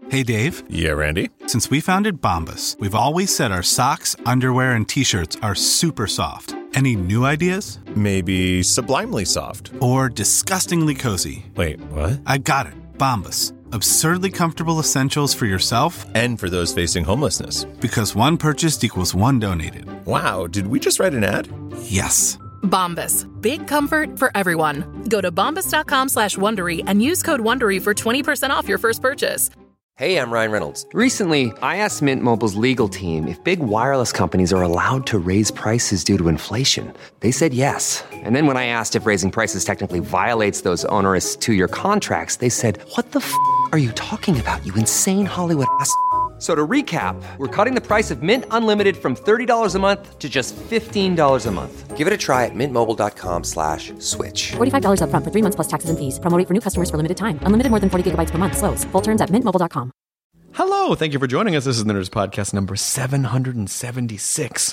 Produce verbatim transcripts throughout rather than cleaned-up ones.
Hey, Dave. Yeah, Randy? Since we founded Bombas, we've always said our socks, underwear, and T-shirts are super soft. Any new ideas? Maybe sublimely soft. Or disgustingly cozy. Wait, what? I got it. Bombas. Absurdly comfortable essentials for yourself and for those facing homelessness. Because one purchased equals one donated. Wow, did we just write an ad? Yes. Bombas. Big comfort for everyone. Go to bombas.com slash Wondery and use code Wondery for twenty percent off your first purchase. Hey, I'm Ryan Reynolds. Recently, I asked Mint Mobile's legal team if big wireless companies are allowed to raise prices due to inflation. They said yes. And then when I asked if raising prices technically violates those onerous two-year contracts, they said, what the f*** are you talking about, you insane Hollywood ass f- So to recap, we're cutting the price of Mint Unlimited from thirty dollars a month to just fifteen dollars a month. Give it a try at mintmobile.com slash switch. forty-five dollars up front for three months plus taxes and fees. Promo rate for new customers for limited time. Unlimited more than forty gigabytes per month. Slows full terms at mint mobile dot com. Hello, thank you for joining us. This is the Nerds Podcast number seven hundred seventy-six.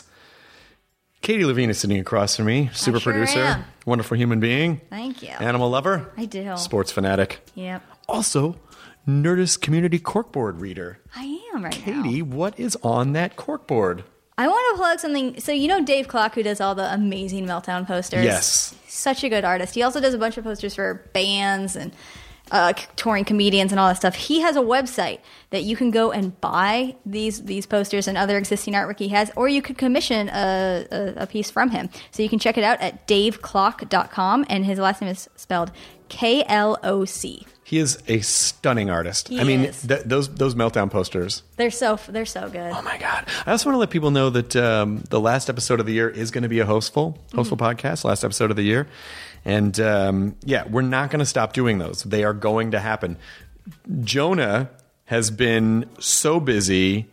Katie Levine is sitting across from me. Super sure producer, am. wonderful human being. Thank you. Animal lover. I do. Sports fanatic. Yep. Also, Nerdist community corkboard reader. I am right Katie, now. Katie, what is on that corkboard? I want to plug something. So you know Dave Clock, who does all the amazing Meltdown posters? Yes. Such a good artist. He also does a bunch of posters for bands and uh, touring comedians and all that stuff. He has a website that you can go and buy these these posters and other existing artwork he has, or you could commission a, a, a piece from him. So you can check it out at dave clock dot com, and his last name is spelled K L O C. He is a stunning artist. He I mean, is. Th- those those Meltdown posters. They're so they're so good. Oh my god! I also want to let people know that um, the last episode of the year is going to be a hostful hostful mm-hmm. podcast. Last episode of the year, and um, yeah, we're not going to stop doing those. They are going to happen. Jonah has been so busy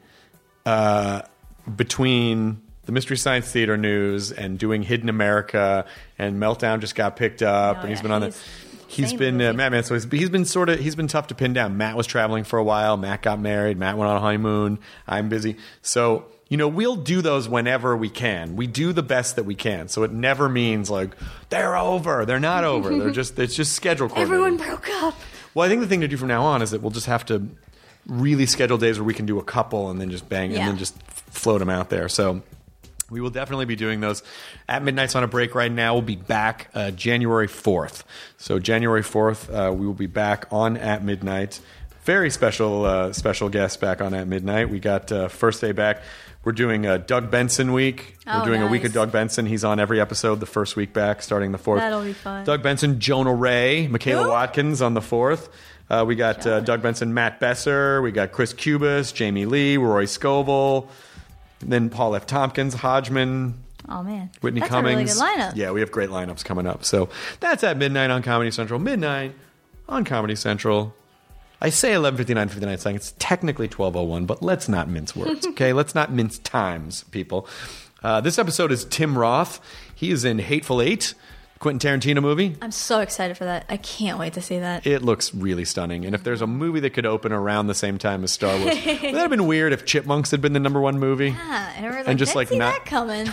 uh, between the Mystery Science Theater news and doing Hidden America, and Meltdown just got picked up, oh, and he's yeah, been on he's- the. He's been uh, Matt Man. So he's, he's been sort of he's been tough to pin down. Matt was traveling for a while. Matt got married. Matt went on a honeymoon. I'm busy. So you know we'll do those whenever we can. We do the best that we can. So it never means like they're over. They're not over. They're just it's just schedule coordinated. Everyone broke up. Well, I think the thing to do from now on is that we'll just have to really schedule days where we can do a couple and then just bang Yeah. and then just float them out there. So. We will definitely be doing those. At Midnight's on a break right now. We'll be back uh, January fourth. So January fourth, uh, we will be back on At Midnight. Very special uh, special guest back on At Midnight. We got uh, first day back. We're doing a Doug Benson week. Oh, We're doing nice. a week of Doug Benson. He's on every episode the first week back, starting the fourth. That'll be fun. Doug Benson, Jonah Ray, Michaela Who? Watkins on the fourth. Uh, we got uh, Doug Benson, Matt Besser. We got Chris Cubis, Jamie Lee, Roy Scovel. Then Paul F. Tompkins, Hodgman. Oh man, Whitney that's Cummings. a really good lineup. Yeah, we have great lineups coming up. So that's at midnight on Comedy Central. Midnight on Comedy Central. I say eleven fifty-nine, fifty-nine seconds. It's technically twelve oh one, but let's not mince words, okay? Let's not mince times, people. Uh, this episode is Tim Roth. He is in Hateful Eight, Quentin Tarantino movie. I'm so excited for that. I can't wait to see that. It looks really stunning. And if there's a movie that could open around the same time as Star Wars, would that have been weird if Chipmunks had been the number one movie? Yeah, and, everyone's And like, just, didn't like, see not- that coming.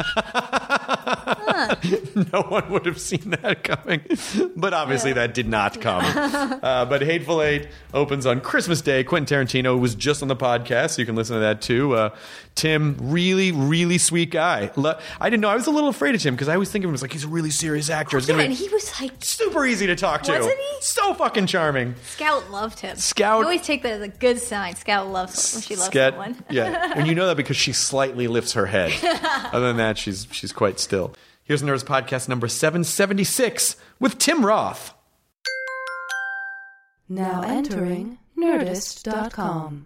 No one would have seen that coming. But obviously Yeah. that did not come. Uh, but Hateful Eight opens on Christmas Day. Quentin Tarantino was just on the podcast, so you can listen to that too. Uh, Tim, really, really sweet guy. Le- I didn't know. I was a little afraid of Tim because I always think of him as like he's a really serious actor. It's Yeah, gonna and be he was like, super easy to talk to. Wasn't he? So fucking charming. Scout loved him. Scout- I always take that as a good sign. Scout loves when she loves Scat- someone. Yeah, and you know that because she slightly lifts her head. Other than that, she's she's quite still. Here's Nerds Podcast number seven seventy-six with Tim Roth. Now entering Nerdist dot com.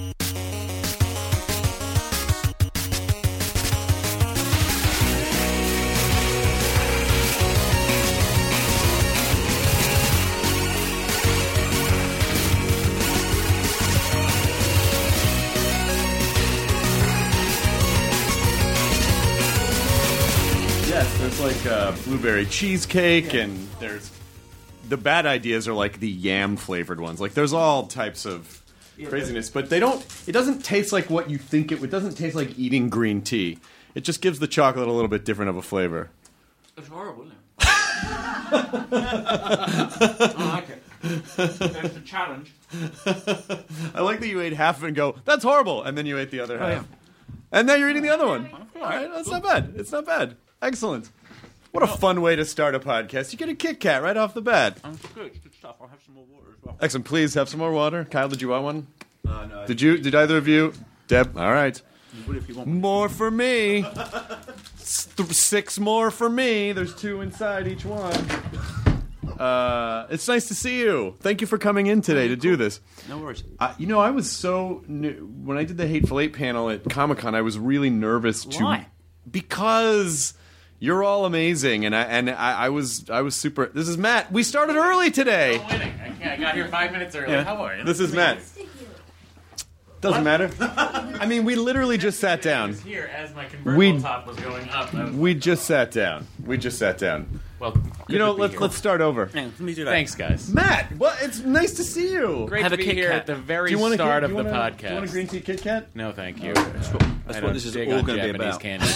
Yes, there's like uh, blueberry cheesecake, and there's the bad ideas are like the yam flavored ones. Like there's all types of craziness, but they don't. It doesn't taste like what you think it. It doesn't taste like eating green tea. It just gives the chocolate a little bit different of a flavor. It's horrible, isn't it? I don't like it. That's a challenge. I like that you ate half of it and go, that's horrible, and then you ate the other half. And now you're eating the other one. All right, that's not bad. It's not bad. Excellent. What a fun way to start a podcast. You get a Kit Kat right off the bat. I'm good. It's good stuff. I'll have some more water as well. Excellent. Please have some more water. Kyle, did you want one? Uh, no. Did you? Did either of you? Deb? All right. What if you want More for me. Th- six more for me. There's two inside each one. Uh, it's nice to see you. Thank you for coming in today to do this. No worries. Uh, you know, I was so new. When I did the Hateful Eight panel at Comic-Con, I was really nervous to Why? because you're all amazing, and I and I, I was I was super. This is Matt. We started early today. I'm winning. I, can't, I got here five minutes early. Yeah. How are you? This is Matt. Doesn't matter. I mean, we literally just sat I down. was here as my convertible We- top was going up. I was We like, just sat down. We just sat down. well, You know, good to be let's here. let's start over. Yeah, let me do that. Thanks, guys. Matt, well, it's nice to see you. Great Have to a be Kit here Kat. at the very Do you want a start Kit- of do the you want a- podcast. Do you want a green tea Kit Kat? No, thank you. That's what, that's I what don't this is dig all on going to be Japanese about. candy.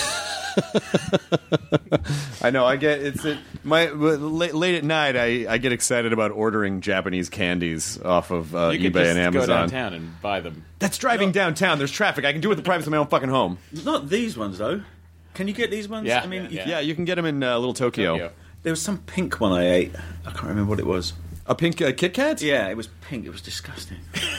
I know. I get it's it, my late, late at night. I, I get excited about ordering Japanese candies off of uh, You could eBay just and go Amazon. downtown and buy them. That's driving downtown. There's traffic. I can do it in the privacy of my own fucking home. Not these ones, though. Can you get these ones? Yeah, I mean, yeah, you- yeah. Yeah, you can get them in uh, Little Tokyo. Tokyo. there was some pink one I ate. I can't remember what it was. A pink uh, Kit Kat? Yeah, it was pink. It was disgusting.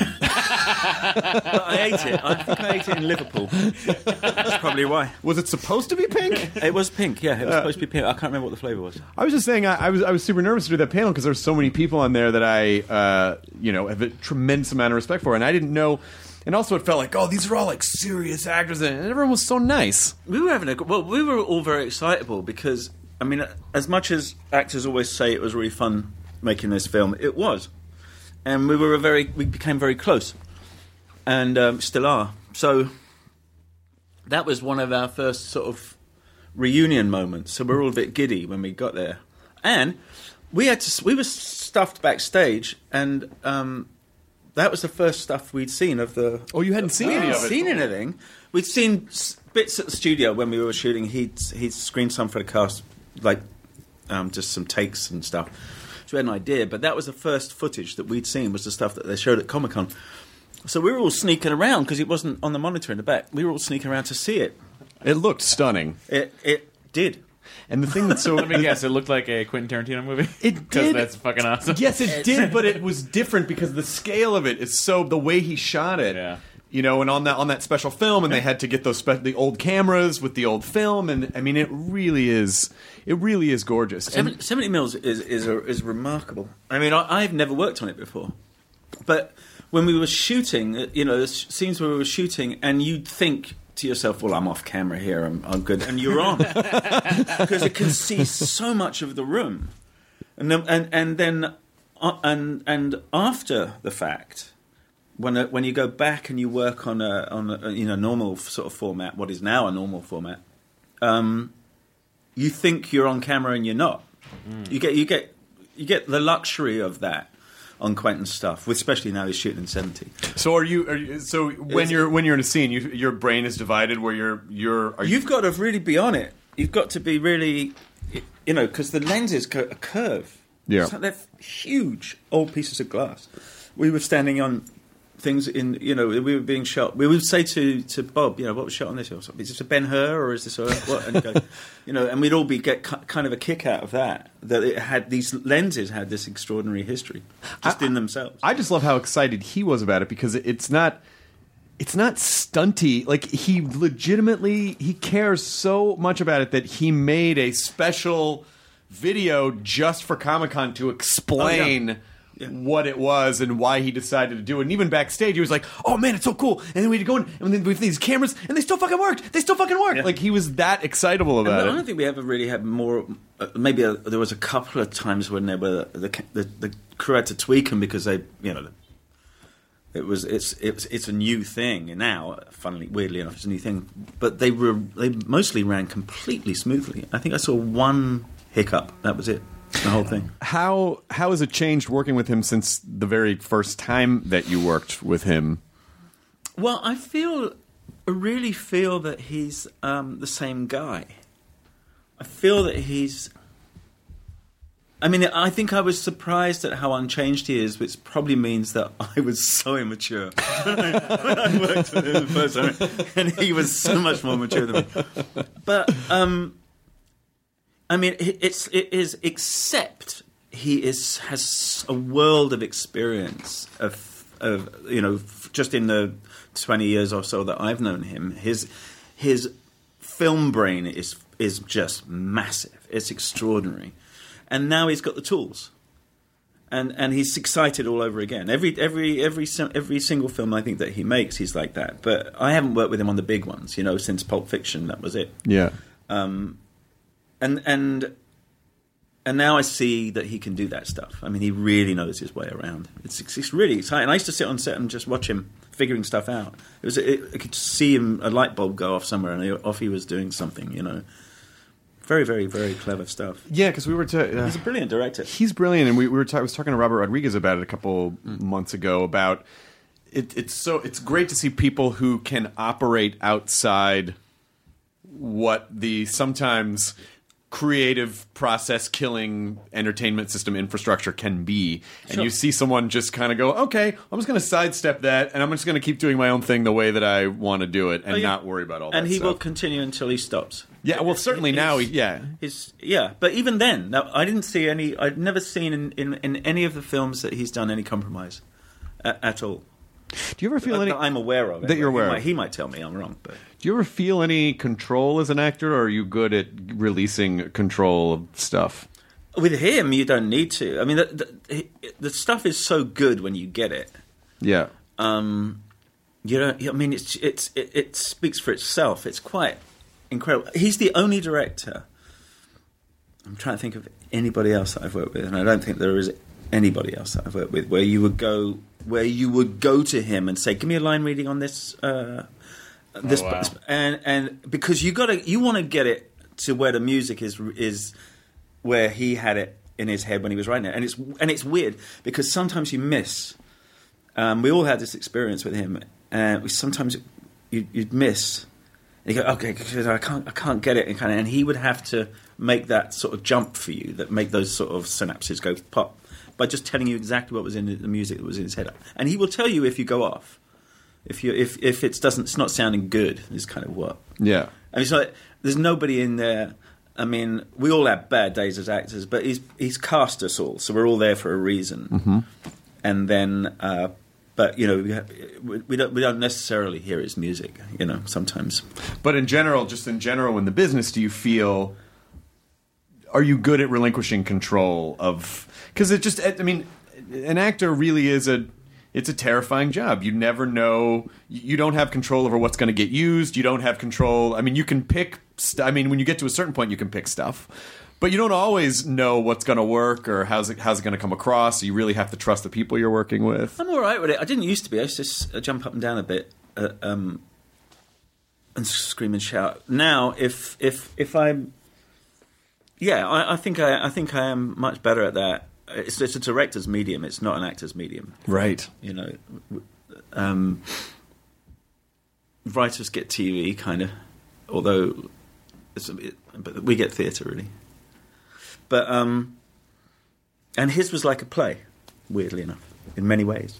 But I ate it. I think I ate it in Liverpool. That's probably why. Was it supposed to be pink? It was pink, yeah. It was supposed to be pink. I can't remember what the flavour was. I was just saying, I, I was I was super nervous to do that panel because there's so many people on there that I, uh, you know, have a tremendous amount of respect for, and I didn't know. And also, it felt like, oh, these are all like serious actors, and everyone was so nice. We were having a well. We were all very excitable because I mean, as much as actors always say it was really fun making this film, it was, and we were a very we became very close, and um, still are. So that was one of our first sort of reunion moments. So we were all a bit giddy when we got there, and we had to. We were stuffed backstage, and. Um, That was the first stuff we'd seen of the. Oh, you hadn't seen we any hadn't of it? seen anything. We'd seen s- bits at the studio when we were shooting. He'd he'd screened some for the cast, like um, just some takes and stuff. So we had an idea, but that was the first footage that we'd seen. Was the stuff that they showed at Comic Con. So we were all sneaking around because it wasn't on the monitor in the back. We were all sneaking around to see it. It looked stunning. It it did. And the thing that's so Let me guess, it looked like a Quentin Tarantino movie? It Because did. that's fucking awesome. Yes, it did, but it was different because the scale of it is so the way he shot it. Yeah. You know, and on that on that special film, and they had to get those spe- the old cameras with the old film, and I mean, it really is, it really is gorgeous. And- Seven- seventy mils is is a, is remarkable. I mean, I, I've never worked on it before, but when we were shooting, uh, you know, the s- scenes where we were shooting, and you'd think to yourself, "Well, I'm off camera here. I'm, I'm good," and you're on because it can see so much of the room, and then and and then uh, and and after the fact. When uh, when you go back and you work on a on a you know normal sort of format, what is now a normal format, um, you think you're on camera and you're not. Mm. You get you get you get the luxury of that on Quentin's stuff, especially now he's shooting in seventy. So are you? Are you so when It's- you're when you're in a scene, you, your brain is divided where you're you're. Are you, You've got to really be on it. You've got to be really, you know, because the lenses go a curve. Yeah. It's like they're huge old pieces of glass. We were standing on things in, you know, we were being shot. We would say to, to Bob, you know, what was shot on this? Is this a Ben-Hur or is this a what? And, go, you know, and we'd all be get ki- kind of a kick out of that. That it had these lenses had this extraordinary history just I, in themselves. I just love how excited he was about it because it's not. It's not stunty. Like, he legitimately he cares so much about it that he made a special video just for Comic-Con to explain. Oh, yeah. Yeah. What it was and why he decided to do it. And even backstage, he was like, "Oh man, it's so cool!" And then we had to go in, and then we have these cameras, and they still fucking worked. They still fucking worked. Yeah. Like, he was that excitable And about I it. don't think we ever really had more. Uh, maybe a, there was a couple of times when they were the the, the crew had to tweak them because they, you know, it was it's it's it's a new thing now. Funnily, weirdly enough, it's a new thing. But they were they mostly ran completely smoothly. I think I saw one hiccup. That was it. The whole thing. How how has it changed working with him since the very first time that you worked with him? Well, I feel, I really feel that he's um, the same guy. I feel that he's I mean, I think I was surprised at how unchanged he is, which probably means that I was so immature when I worked with him the first time, and he was so much more mature than me. But um, I mean, it's it is except he is has a world of experience of of you know just in the twenty years or so that I've known him. His his film brain is is just massive. It's extraordinary. And now he's got the tools, and and he's excited all over again. Every every every every single film I think that he makes, he's like that. But I haven't worked with him on the big ones, you know, since Pulp Fiction. That was it. Yeah. Um, and and and now I see that he can do that stuff. I mean, he really knows his way around. It's it's really exciting. I used to sit on set and just watch him figuring stuff out. It was it, I could see him a light bulb go off somewhere, and he, off he was doing something, you know. Very, very, very clever stuff. Yeah, because we were... Ta- uh, he's a brilliant director. He's brilliant, and we, we were ta- I was talking to Robert Rodriguez about it a couple mm. months ago, about... It, it's so it's great to see people who can operate outside what the sometimes creative process killing entertainment system infrastructure can be. And Sure. you see someone just kind of go, okay, I'm just going to sidestep that, and I'm just going to keep doing my own thing the way that I want to do it, and Oh, yeah. not worry about all that And he stuff. will continue until he stops. Yeah, well, certainly His- now, he, yeah. His, yeah, but even then, now, I didn't see any... I'd never seen in, in, in any of the films that he's done any compromise at, at all. Do you ever feel that, any... that I'm aware of. That you're He aware might, of. he might tell me I'm wrong, but... Do you ever feel any control as an actor, or are you good at releasing control of stuff? With him, you don't need to. I mean, the, the, the stuff is so good when you get it. Yeah. Um, you don't. I mean, it's it's it, it speaks for itself. It's quite incredible. He's the only director. I'm trying to think of anybody else that I've worked with, and I don't think there is anybody else that I've worked with where you would go where you would go to him and say, "Give me a line reading on this." Uh, this Oh, wow. and and because you got to you want to get it to where the music is is where he had it in his head when he was writing it, and it's and it's weird because sometimes you miss. Um, we all had this experience with him, and we sometimes you, you'd miss. And you go, okay, I can't, I can't get it, and kind of, and he would have to make that sort of jump for you, that make those sort of synapses go pop by just telling you exactly what was in the music that was in his head, and he will tell you if you go off, if you if if it doesn't, it's not sounding good. Is kind of what. Yeah. I mean, it's like there's nobody in there. I mean, we all have bad days as actors, but he's he's cast us all, so we're all there for a reason. Mm-hmm. And then, uh, but you know, we, have, we don't we don't necessarily hear his music. You know, sometimes. But in general, just in general, in the business, do you feel? Are you good at relinquishing control of? Because it just, I mean, an actor really is a. It's a terrifying job. You never know. You don't have control over what's going to get used. You don't have control. I mean, you can pick. St- I mean, when you get to a certain point, you can pick stuff, but you don't always know what's going to work or how's it how's it going to come across. So you really have to trust the people you're working with. I'm all right with it. I didn't used to be. I used to s- jump up and down a bit uh, um, and scream and shout. Now, if if if I'm, yeah, I, I think I I think I am much better at that. It's, it's a director's medium. It's not an actor's medium. Right. You know, um, writers get T V kind of, although it's a bit, but we get theatre really. But um, and his was like a play, weirdly enough, in many ways.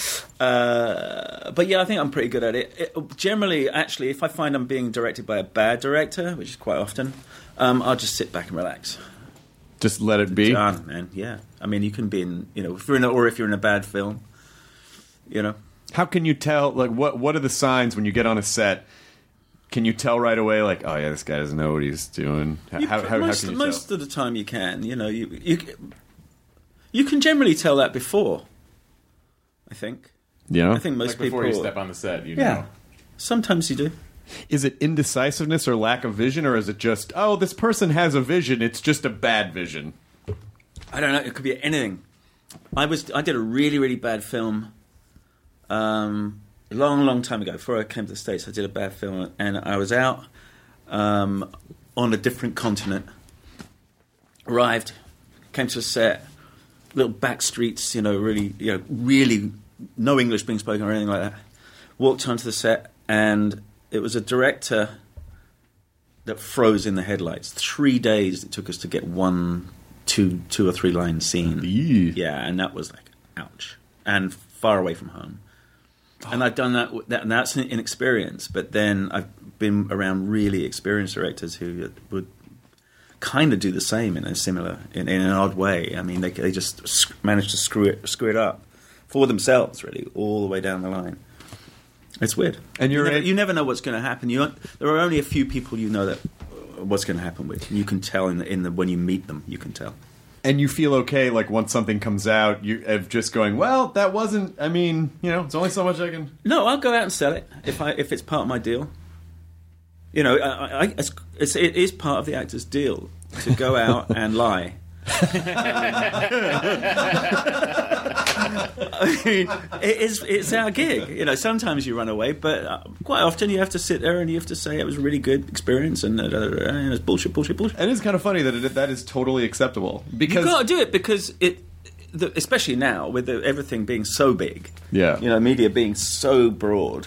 Uh, but yeah, I think I'm pretty good at it. it. Generally, actually, if I find I'm being directed by a bad director, which is quite often, um, I'll just sit back and relax. Just let it be. Done, man. Yeah. I mean, you can be in, you know, if you're in a, or if you're in a bad film, you know. How can you tell? Like, what what are the signs when you get on a set? Can you tell right away? Like, oh yeah, this guy doesn't know what he's doing. How, You, how, how, most how can you most tell? of the time, you can. You know, you you you can generally tell that before. I think. Yeah. I think most Like before people. you step on the set, you yeah. know. Sometimes you do. Is it indecisiveness or lack of vision, or is it just, oh, this person has a vision, it's just a bad vision? I don't know. It could be anything. I was. I did a really, really bad film. Um, a long, long time ago, before I came to the States, I did a bad film, and I was out um, on a different continent. Arrived, came to a set, little back streets, you know, really, you know, really no English being spoken or anything like that. Walked onto the set, and it was a director that froze in the headlights. Three days it took us to get one two two or three line scene. Yeah, and that was like, ouch. And far away from home. And I've done that, that and that's an inexperience. But then I've been around really experienced directors who would kind of do the same in a similar, in, in an odd way. I mean, they they just sc- manage to screw it screw it up for themselves, really, all the way down the line. It's weird. And you're you never, a- you never know what's going to happen. You don't- there are only a few people you know that uh, what's going to happen with. You can tell in the, in the when you meet them. You can tell. And you feel okay, like once something comes out, you of just going, well, that wasn't. I mean, you know, it's only so much I can. No, I'll go out and sell it if I if it's part of my deal. You know, I, I, it's, it's, it is part of the actor's deal to go out and lie. I mean, it is, it's our gig. You know, sometimes you run away, but uh, quite often you have to sit there and you have to say it was a really good experience and, uh, and it's bullshit, bullshit, bullshit. And it's kind of funny that it, that is totally acceptable because You've got to do it because it, the, especially now with the, everything being so big. Yeah. You know, media being so broad.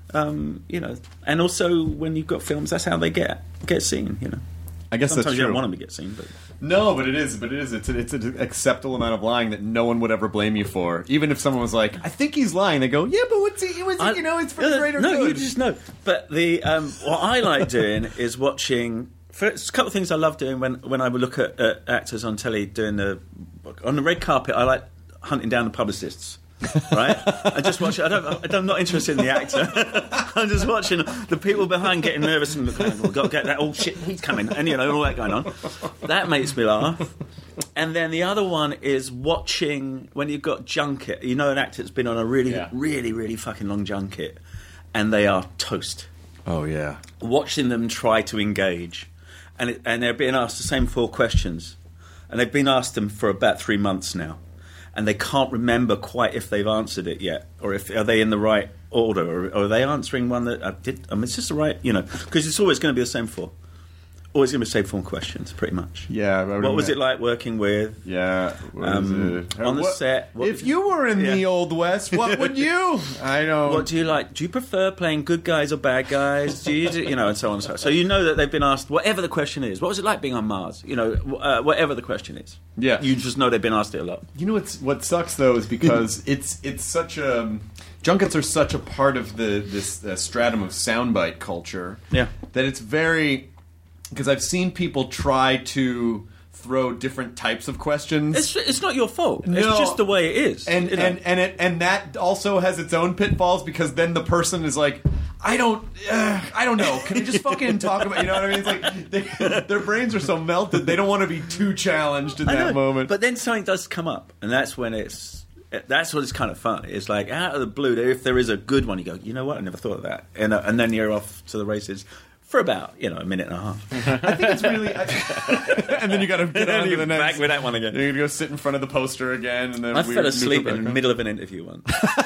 Um, you know, and also when you've got films, that's how they get get seen. You know, I guess sometimes that's you true. don't want them to get seen, but No, but it is. But it is. It's, a, it's an acceptable amount of lying that no one would ever blame you for. Even if someone was like, "I think he's lying," they go, "Yeah, but what's he? What's he I- you know, it's for no, the greater no, good." you just know. But the um, what I like doing is watching. First, a couple of things I love doing when when I would look at uh, actors on telly doing the on the red carpet. I like hunting down the publicists. Right, I just watch it. I don't. I'm not interested in the actor. I'm just watching the people behind getting nervous and going, "We've got to get that." Oh shit, he's coming, and you know all that going on. That makes me laugh. And then the other one is watching when you've got junket. You know, an actor's been on a really, Yeah. really, really fucking long junket, and they are toast. Oh yeah. Watching them try to engage, and it, and they're being asked the same four questions, and they've been asked them for about three months now. And they can't remember quite if they've answered it yet, or if are they in the right order, or, or are they answering one that I did? I mean, it's just the right, you know, because it's always going to be the same four, always going to be the same four questions, pretty much. Yeah. I would What was admit. it like working with? Yeah. what Um, is it? on the What- set, what- if you were in the Yeah. Old West, what would you? I don't. What do you like? Do you prefer playing good guys or bad guys? Do you, do, you know, and so on and so on. So you know that they've been asked whatever the question is. What was it like being on Mars? You know, uh, whatever the question is. Yeah. You just know they've been asked it a lot. You know what's what sucks though is because it's it's such a junkets are such a part of the this uh, stratum of soundbite culture. Yeah. That it's very because I've seen people try to throw different types of questions. It's it's not your fault. No. It's just the way it is. and you know. and and it and that also has its own pitfalls because then the person is like, I don't, uh, I don't know. Can I just fucking talk about? You know what I mean? It's like they, their brains are so melted they don't want to be too challenged in I that know, moment. But then something does come up, and that's when it's that's what is kind of fun. It's like out of the blue, if there is a good one, you go, you know what? I never thought of that, and uh, and then you're off to the races for about you know a minute and a half. I think it's really, I, and then you got to get on to the next. Back with that one again. You're gonna go sit in front of the poster again, and then I weird fell asleep neutral in the background. middle of an interview once.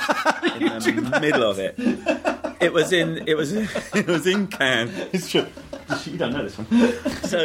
in the middle of it. It was in. It was. It was in Cannes. It's true. You don't know this one. So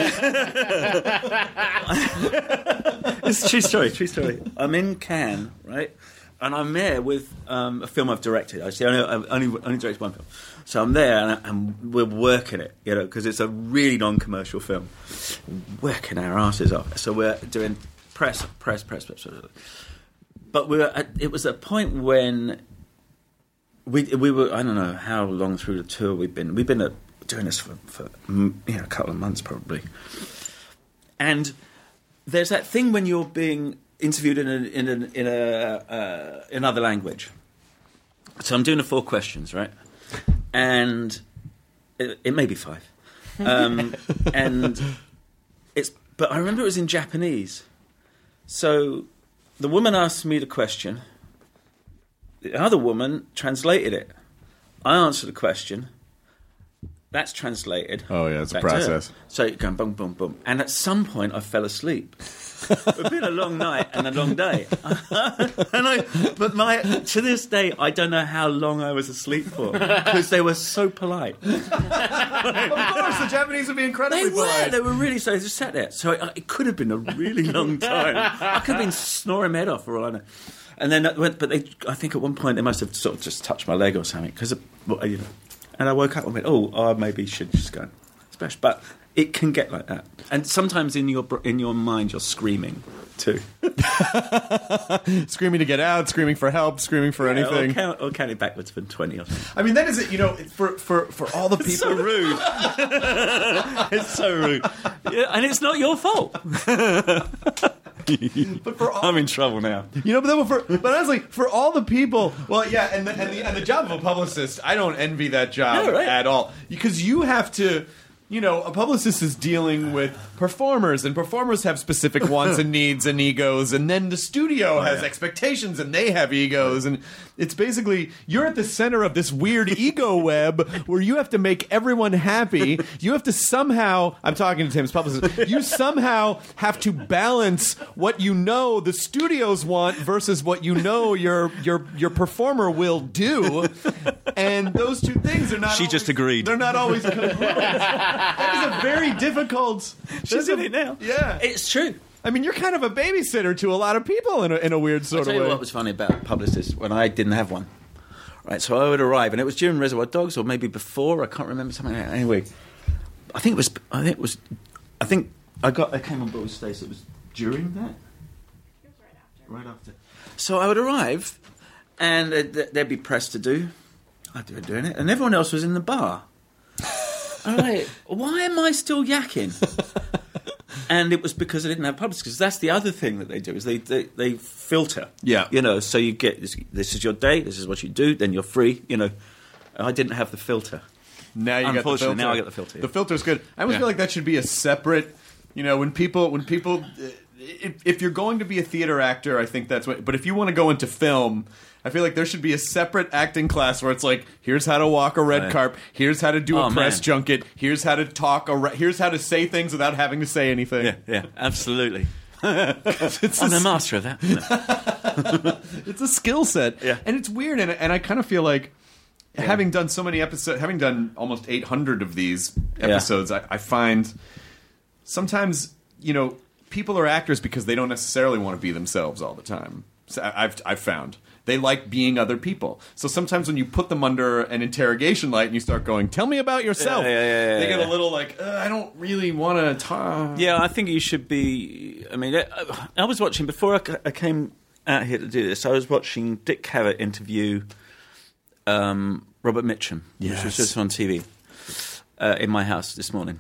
uh, it's a true story. True story. I'm in Cannes, right, and I'm there with um, a film I've directed. Actually, I only, I've only only directed one film. So I'm there, and, and we're working it, you know, because it's a really non-commercial film. Working our asses off. So we're doing press, press, press, press. press. But we were at, it was a point when we we were I don't know how long through the tour we've been we've been at, doing this for, for mm, you know a couple of months probably, and there's that thing when you're being interviewed in a, in a, in a uh, another language. So I'm doing the four questions, right, and it, it may be five, um, and it's but I remember it was in Japanese, so. The woman asked me the question. The other woman translated it. I answered the question. That's translated. Oh, yeah, it's a back to her. process. So you're going boom, boom, boom. And at some point, I fell asleep. It's been a long night and a long day. and I, but my to this day, I don't know how long I was asleep for because they were so polite. Of course, the Japanese would be incredibly They were. polite. They were really. So I just sat there. So it, it could have been a really long time. I could have been snoring my head off for all I know. And then, that went, but they. I think at one point they must have sort of just touched my leg or something because, you know. And I woke up and went, oh, I maybe should just go and splash. But it can get like that. And sometimes in your br- in your mind, you're screaming too. Screaming to get out, screaming for help, screaming for Yeah, anything. Or count, or count it backwards from twenty or something. I mean, that is it. You know, for for for all the people. So rude. It's so rude. Yeah, and it's not your fault. But for all, I'm in trouble now. You know, but, then for, but honestly, for all the people, well, yeah, and the, and the and the job of a publicist, I don't envy that job No, right. at all, because you have to. You know, a publicist is dealing with performers, and performers have specific wants and needs and egos, and then the studio has yeah. expectations, and they have egos, and it's basically, you're at the center of this weird ego web where you have to make everyone happy. You have to somehow, I'm talking to Tim's publicist, you somehow have to balance what you know the studios want versus what you know your your your performer will do, and those two things are not She always, just agreed. They're not always congruent. That is a very difficult. She's a, in it now. Yeah, It's true. I mean, you're kind of a babysitter to a lot of people in a, in a weird sort I'll tell of you way. what was funny about publicists when I didn't have one. Right, so I would arrive, and it was during Reservoir Dogs, or maybe before. I can't remember something like that. Anyway, I think it was. I think it was. I think I got. I came on board with Stacey. It was during that. It was right after. Right after. So I would arrive, and there'd, there'd be press to do. I'd be doing it, and everyone else was in the bar. I'm like, why am I still yakking? And it was because I didn't have publicists. Because that's the other thing that they do is they, they, they filter. Yeah. You know, so you get this, this is your day, this is what you do, then you're free. You know, I didn't have the filter. Now you got the Unfortunately, filter. now I got the filter, yeah. The filter's good. I always Yeah. feel like that should be a separate. You know, when people when people, uh, if, if you're going to be a theater actor, I think that's what. But if you want to go into film, I feel like there should be a separate acting class where it's like, here's how to walk a red Right. carpet, here's how to do Oh, a press man. junket, here's how to talk, a re- here's how to say things without having to say anything. Yeah, yeah, absolutely. It's I'm a- the master of that. No. It's a skill set, Yeah. and it's weird, and, and I kind of feel like having done so many episodes, having done almost eight hundred of these episodes, I, I find sometimes, you know, people are actors because they don't necessarily want to be themselves all the time. So I- I've I've found they like being other people. So sometimes when you put them under an interrogation light and you start going, "Tell me about yourself," Yeah, yeah, yeah, yeah, they get yeah. a little like, uh, "I don't really want to talk." Yeah, I think you should be. I mean, I, I was watching before I, ca- I came out here to do this. I was watching Dick Cavett interview um, Robert Mitchum, which Yes. was just on T V uh, in my house this morning,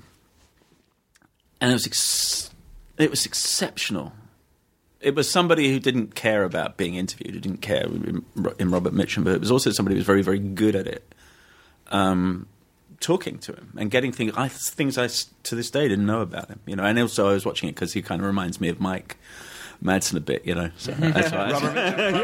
and it was ex- it was exceptional. It was somebody who didn't care about being interviewed, who didn't care in, in Robert Mitchum, but it was also somebody who was very, very good at it. Um, talking to him and getting things, I, things I s- to this day didn't know about him, you know. And also, I was watching it because he kind of reminds me of Mike Madsen a bit, you know. So that's why. Robert Mitchum.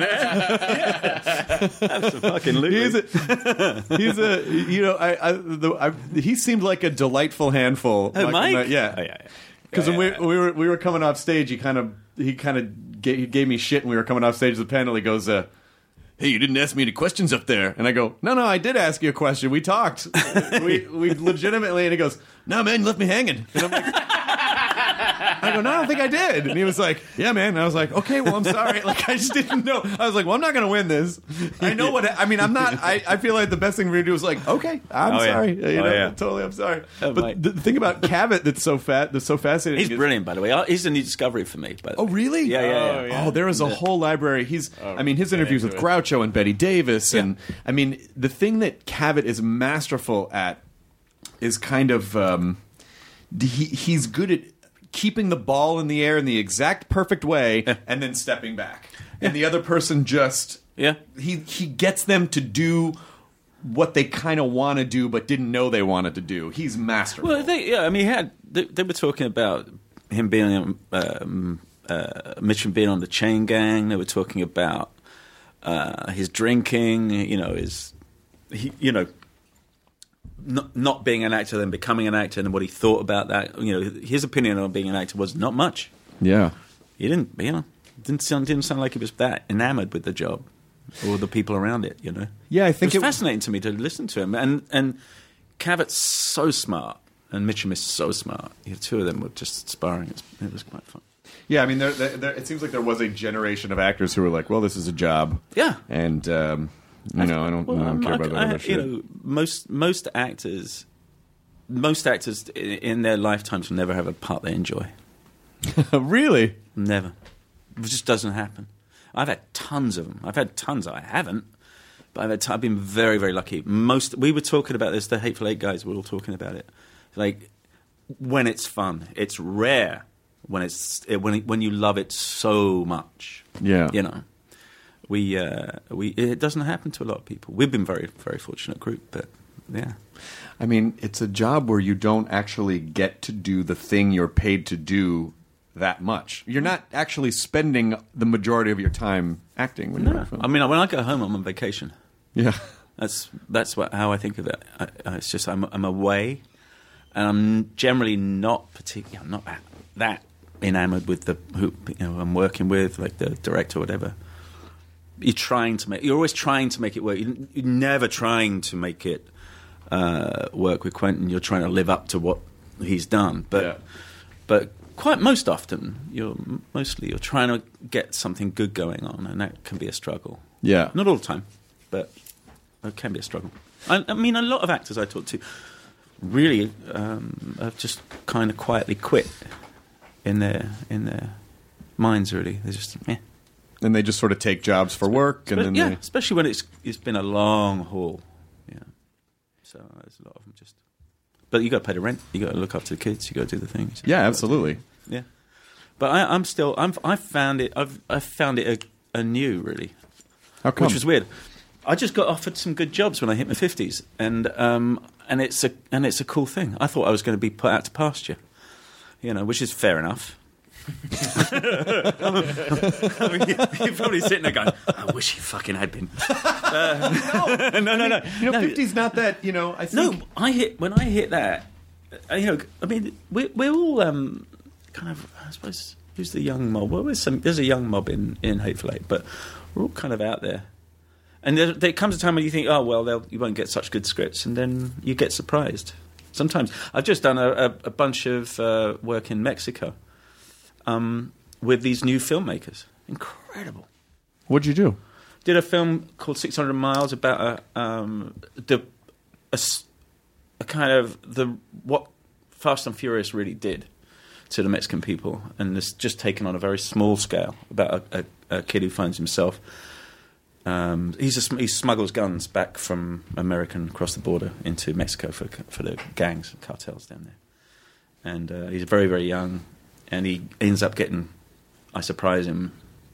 Absolutely. He's a, he's a, you know, I, I, the, I, he seemed like a delightful handful. Oh, Mike? Yeah, Oh, yeah, yeah. Because Yeah, when yeah, we, we were we were coming off stage, he kind of he kind of gave, he gave me shit when we were coming off stage of the panel. He goes, uh, "Hey, you didn't ask me any questions up there," and I go, "No, no, I did ask you a question. We talked, we we legitimately." And he goes, "No, man, you left me hanging." And I'm like, I go, "No, I don't think I did." And he was like, "Yeah, man." And I was like, "Okay, well, I'm sorry." Like, I just didn't know. I was like, "Well, I'm not going to win this. I know what. I mean, I'm not. I, I feel like the best thing for me to do is like, okay, I'm Oh, yeah. sorry. You Oh, know, yeah. totally, I'm sorry." Oh, but mate. the, the thing about Cavett that's so fat, that's so fascinating. He's is- brilliant, by the way. Uh, He's a new discovery for me. By the Oh, way. really? Yeah, yeah, yeah. Oh, yeah. Oh, there is a whole library. He's, I mean, his get interviews with into it. Groucho and Betty Davis, Yeah. and I mean, the thing that Cavett is masterful at is kind of um, he, he's good at keeping the ball in the air in the exact perfect way, Yeah. and then stepping back, and the other person just Yeah. he he gets them to do what they kind of want to do, but didn't know they wanted to do. He's masterful. Well, they, yeah, I mean, he had they, they were talking about him being um, uh, Mitchum being on the Chain Gang. They were talking about uh, his drinking. You know, his he, you know, not not being an actor, then becoming an actor, and what he thought about that. You know, his opinion on being an actor was not much. Yeah. He didn't, you know, didn't sound didn't sound like he was that enamored with the job or the people around it. You know. Yeah, I It think was it- fascinating to me to listen to him, and and Cavett's so smart, and Mitchum is so smart. The two of them were just sparring. It was, it was quite fun. Yeah, I mean, there, there, there, it seems like there was a generation of actors who were like, "Well, this is a job." Yeah. and um, you know, I don't, Well, I don't care I- about that I- other you shit. know, most most actors most actors in, in their lifetimes will never have a part they enjoy. Really? Never. It just doesn't happen. I've had tons of them. I've had tons I haven't, but I've had t- I've been very, very lucky. Most we were talking about this. The Hateful Eight guys were all talking about it. Like when it's fun, it's rare when it's it, when it, when you love it so much. Yeah, you know, we uh, we it doesn't happen to a lot of people. We've been very, very fortunate group, but yeah. I mean, it's a job where you don't actually get to do the thing you're paid to do that much. You're not actually spending the majority of your time acting when No. you're on film. I mean, when I go home, I'm on vacation. Yeah, that's that's what, how I think of it. I, I, it's just I'm I'm away, and I'm generally not particularly I'm not that, that enamored with the who you know I'm working with, like the director or whatever. You're trying to make. You're always trying to make it work. You're, you're never trying to make it uh, work with Quentin. You're trying to live up to what he's done, but Yeah. but. Quite most often, you're mostly you're trying to get something good going on, and that can be a struggle. Yeah. Not all the time, but it can be a struggle. I, I mean, a lot of actors I talk to really um, have just kind of quietly quit in their in their minds. Really, they just yeah. And they just sort of take jobs for work, and But, then yeah, they... especially when it's it's been a long haul. Yeah, so there's a lot of them just. But you got to pay the rent. You got to look after the kids. You got to do the things. Yeah, absolutely. Yeah, but I, I'm still. I'm. I found it. I've. I found it a, anew, really. How come? Which was weird. I just got offered some good jobs when I hit my fifties, and um, and it's a and it's a cool thing. I thought I was going to be put out to pasture, you know, which is fair enough. I mean, you're probably sitting there going, "I wish he fucking had been." Uh, no, no, no, no. You know, no. fifty's not that. You know, I think. No, I hit when I hit that. uh, You know, I mean, we're, we're all um, kind of. I suppose who's the young mob? Well, there's, some, there's a young mob in, in Hateful Eight, but we're all kind of out there. And there, there comes a time when you think, oh well, they'll, you won't get such good scripts, and then you get surprised. Sometimes I've just done a, a, a bunch of uh, work in Mexico um, with these new filmmakers. Incredible. What'd you do? Did a film called six hundred miles about a, um, the, a, a kind of the what Fast and Furious really did to the Mexican people, and it's just taken on a very small scale about a, a, a kid who finds himself. Um, he's a, he smuggles guns back from America and across the border into Mexico for for the gangs and cartels down there, and uh, he's very very young, and he ends up getting. I surprise him.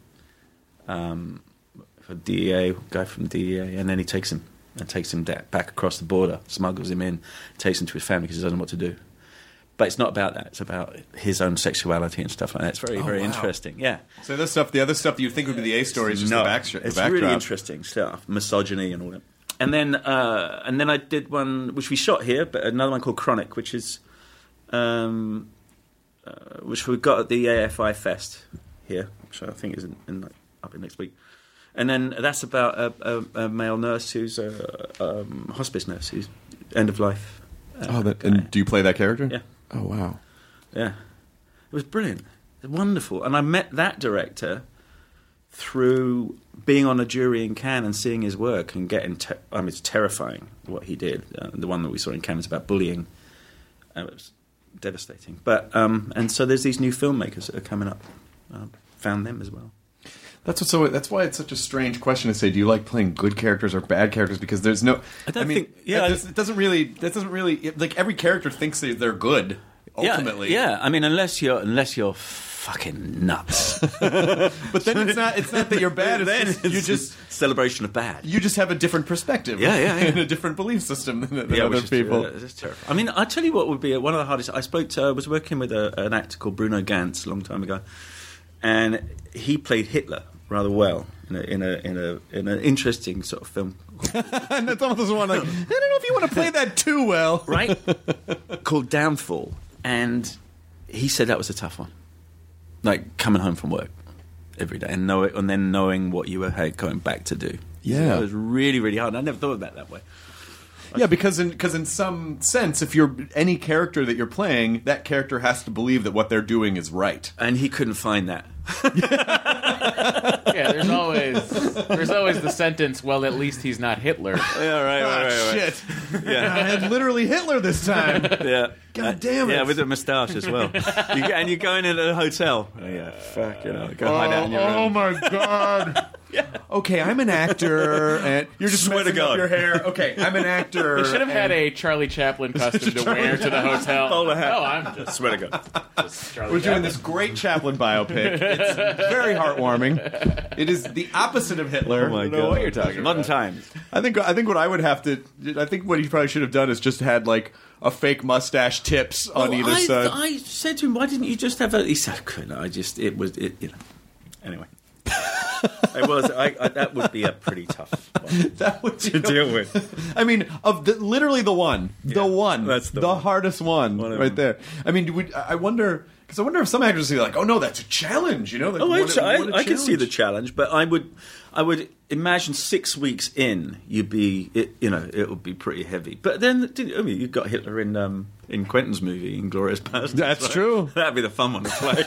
Um, for D E A, guy from D E A, and then he takes him and takes him da- back across the border, smuggles him in, takes him to his family because he doesn't know what to do. But it's not about that. It's about his own sexuality and stuff like that. It's very, Oh, very wow. interesting. Yeah. So this stuff, the other stuff that you think would be the A story, is just no, the, back, the it's backdrop. really interesting stuff, misogyny and all that. And then, uh, and then I did one which we shot here, but another one called Chronic, which is, um, uh, which we got at the A F I Fest here, which I think is in, in like, up in next week. And then that's about a, a, a male nurse who's a um, hospice nurse who's end of life. Uh, Oh, that, guy. and do you play that character? Yeah. Oh, wow. Yeah, it was brilliant, wonderful, and I met that director through being on a jury in Cannes and seeing his work and getting. Te- I mean, it's terrifying what he did. Uh, the one that we saw in Cannes was about bullying. Uh, it was devastating. But um, and so there's these new filmmakers that are coming up. Uh, found them as well. That's what's so. That's why it's such a strange question to say. Do you like playing good characters or bad characters? Because there's no. I don't mean, think- yeah, that- I- this- it doesn't really. That doesn't really. Like every character thinks they- they're good. Ultimately, yeah, yeah. I mean, unless you're unless you're fucking nuts. But then it's not. It's not that you're bad. It's Then just, it's you just celebration of bad. you just have a different perspective. Yeah, yeah, yeah. and a different belief system than, than Yeah, other which is, people. uh, it's terrifying. I mean, I tell you what would be one of the hardest. I spoke to. I was working with a, an actor called Bruno Ganz a long time ago, and he played Hitler rather well in a in a in a in an interesting sort of film, And that's almost the one like I don't know if you want to play that too well, right? Called Downfall, and he said that was a tough one, like coming home from work every day and know it, and then knowing what you were hey, going back to do. Yeah. So it was really really hard. I never thought of that that way. Yeah, because in because in some sense, if you're any character that you're playing, that character has to believe that what they're doing is right. And he couldn't find that. Yeah, there's always there's always the sentence, well, at least he's not Hitler. Yeah, right, right, right, right. Shit. Yeah. I had literally Hitler this time. Yeah. God damn it. Yeah, with a moustache as well. You, and you're going into a hotel. Oh, yeah, fuck, you know, go hide out in your Oh room. my God. Yeah. Okay, I'm an actor, and you're just Swear to messing up God. your hair. Okay, I'm an actor. They should have had and a Charlie Chaplin costume to wear to the hotel. Bowler hat. No, I'm just, Swear to God. just Charlie We're doing Chaplin. this great Chaplin biopic. It's very heartwarming. It is the opposite of Hitler. Oh my I don't know God. what you're talking Modern about. times. I think I think what I would have to. I think what he probably should have done is just had like a fake mustache tips on Well, either I, side. I said to him, why didn't you just have a... He said, I couldn't. I just... It was... It, you know. Anyway. It was... I, I, that would be a pretty tough one that would to deal with. I mean, of the, literally the one, the one, that's the the one. hardest one, One of right them. there. I mean, would, I wonder because I wonder if some actors are like, "Oh no, that's a challenge," you know? Like, Oh, what a- I, what a I, I can see the challenge. challenge, but I would, I would imagine six weeks in, you'd be, it, you know, it would be pretty heavy. But then, didn't- I mean, you got Hitler in um, in Quentin's movie, Inglourious Basterds. That's right? true. That'd be the fun one to play.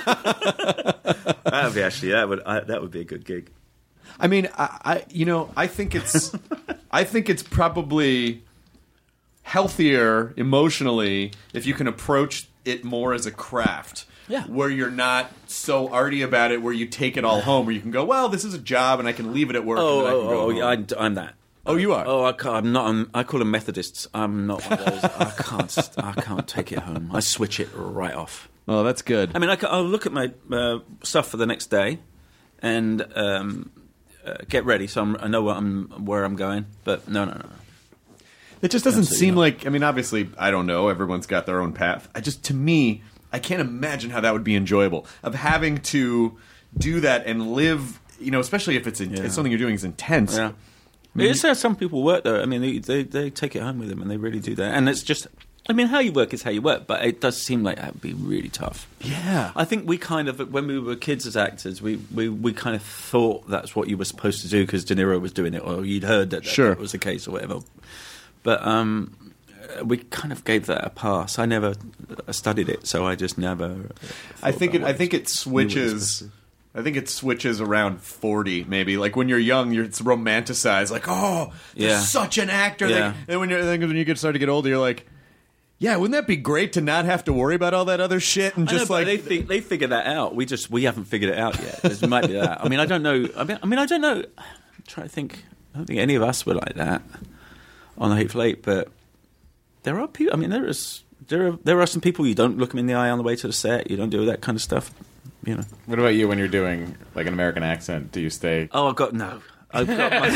That'd be actually that would I, that would be a good gig. I mean, I, I you know, I think it's, I think it's probably healthier emotionally if you can approach it more as a craft. Yeah. Where you're not so arty about it, where you take it all home, where you can go, well, this is a job, and I can leave it at work. Oh, and then I can oh, go oh, home. yeah, I'm, I'm that. Oh, you are. Oh, I can't, I'm not. I'm, I call them Methodists. I'm not one of those. I can't. I can't take it home. I switch it right off. Oh, that's good. I mean, I can, I'll look at my uh, stuff for the next day, and um, uh, get ready, so I'm, I know where I'm where I'm going. But no, no, no. It just doesn't Absolutely seem not. like. I mean, obviously, I don't know. Everyone's got their own path. I just, to me, I can't imagine how that would be enjoyable. Of having to do that and live, you know, especially if it's, in, Yeah. if something you're doing is intense. Yeah. It's how some people work, though. I mean, they, they they take it home with them, and they really do that. And it's just, I mean, how you work is how you work, but it does seem like that would be really tough. Yeah. I think we kind of, when we were kids as actors, we, we, we kind of thought that's what you were supposed to do because De Niro was doing it, or you'd heard that that, Sure. that was the case, or whatever. But um, we kind of gave that a pass. I never uh, studied it, so I just never. I thought think about it. I what think was- it knew what switches. supposed I think it switches around forty, maybe. Like when you're young, you're it's romanticized. Like, oh, they're Yeah. such an actor. Yeah. They- and when you're then when you get start to get older, you're like, yeah, wouldn't that be great to not have to worry about all that other shit and I know, just but like they think they figure that out. We just we haven't figured it out yet. There might be that. I mean, I don't know. I mean, I mean, I don't know. I'm trying to think. I don't think any of us were like that on the Hateful Eight, but there are people. I mean, there is there are there are some people you don't look them in the eye on the way to the set. You don't do that kind of stuff. You know. What about you when you're doing like an American accent? Do you stay? Oh, I've got no. I've got my,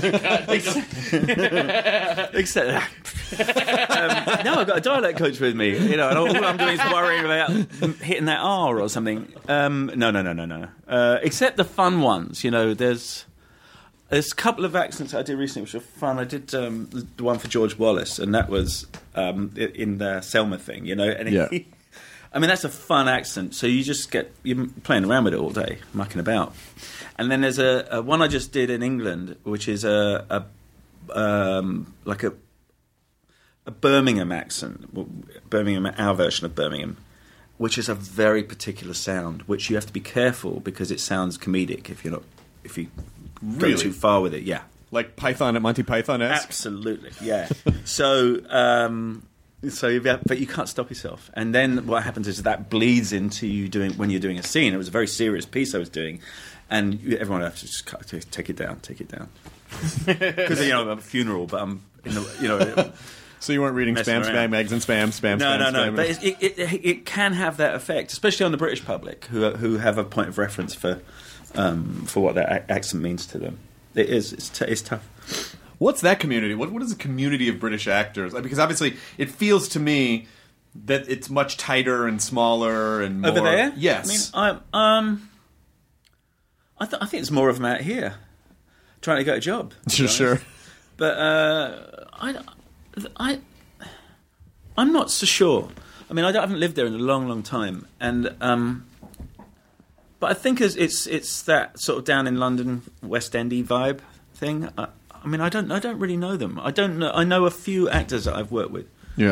except um, no, I've got a dialect coach with me. You know, and all I'm doing is worrying about hitting that R or something. Um, no, no, no, no, no. Uh, except the fun ones. You know, there's there's a couple of accents I did recently which were fun. I did um, the one for George Wallace, and that was um, in the Selma thing. You know, and Yeah. he, I mean, that's a fun accent. So you just get you're playing around with it all day, mucking about. And then there's a, a one I just did in England, which is a, a um, like a a Birmingham accent, Birmingham, our version of Birmingham, which is a very particular sound, which you have to be careful because it sounds comedic if you're not if you Really? go too far with it. Yeah, like Python at Monty Python-esque. absolutely. Yeah. so. Um, So, you have, but you can't stop yourself. And then what happens is that bleeds into you doing when you're doing a scene. It was a very serious piece I was doing, and you, everyone would have to just cut, take, take it down, take it down. Because you know I'm a funeral, but I'm in the you know. So you weren't reading Messing spam, around. spam, eggs and spam, spam, No, spam, no, no. spam. But it's, it, it it can have that effect, especially on the British public who who have a point of reference for um, for what that a- accent means to them. It is it's t- it's tough. What's that community? What what is a community of British actors? Like, because obviously it feels to me that it's much tighter and smaller and more, Over there? Yes. I mean, I, um, I, th- I think it's more of them out here trying to get a job. to be Sure, honest. sure. But uh, I, I, I'm not so sure. I mean, I, don't- I haven't lived there in a long, long time, and um, but I think it's, it's it's that sort of down in London, West Endy vibe thing. I, I mean, I don't I don't really know them. I don't know. I know a few actors that I've worked with. Yeah.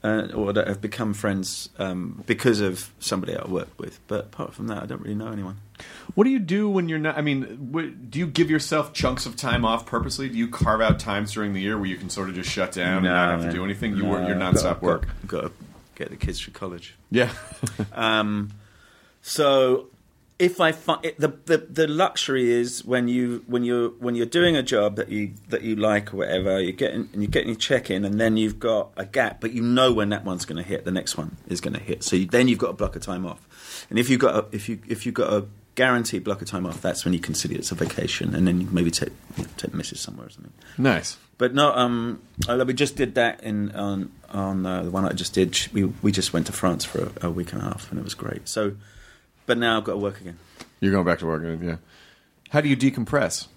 uh, or that have become friends um, because of somebody I work with. But apart from that, I don't really know anyone. What do you do when you're not? I mean, what, do you give yourself chunks of time off purposely? Do you carve out times during the year where you can sort of just shut down no, and not have man. to do anything? You no, work, you're nonstop got, work. Got, got to get the kids through college. Yeah. um, so if I find the, the the luxury is when you when you when you're doing a job that you that you like or whatever, you're getting and you're getting your check in, and then you've got a gap, but you know when that one's going to hit, the next one is going to hit. So you, then you've got a block of time off, and if you've got a, if you if you've got a guaranteed block of time off, that's when you consider it's a vacation, and then you maybe take you know, take the missus somewhere or something. Nice. But no, um, we just did that in on on uh, the one I just did. We we just went to France for a, a week and a half, and it was great. So, but now I've got to work again. You're going back to work, yeah. How do you decompress?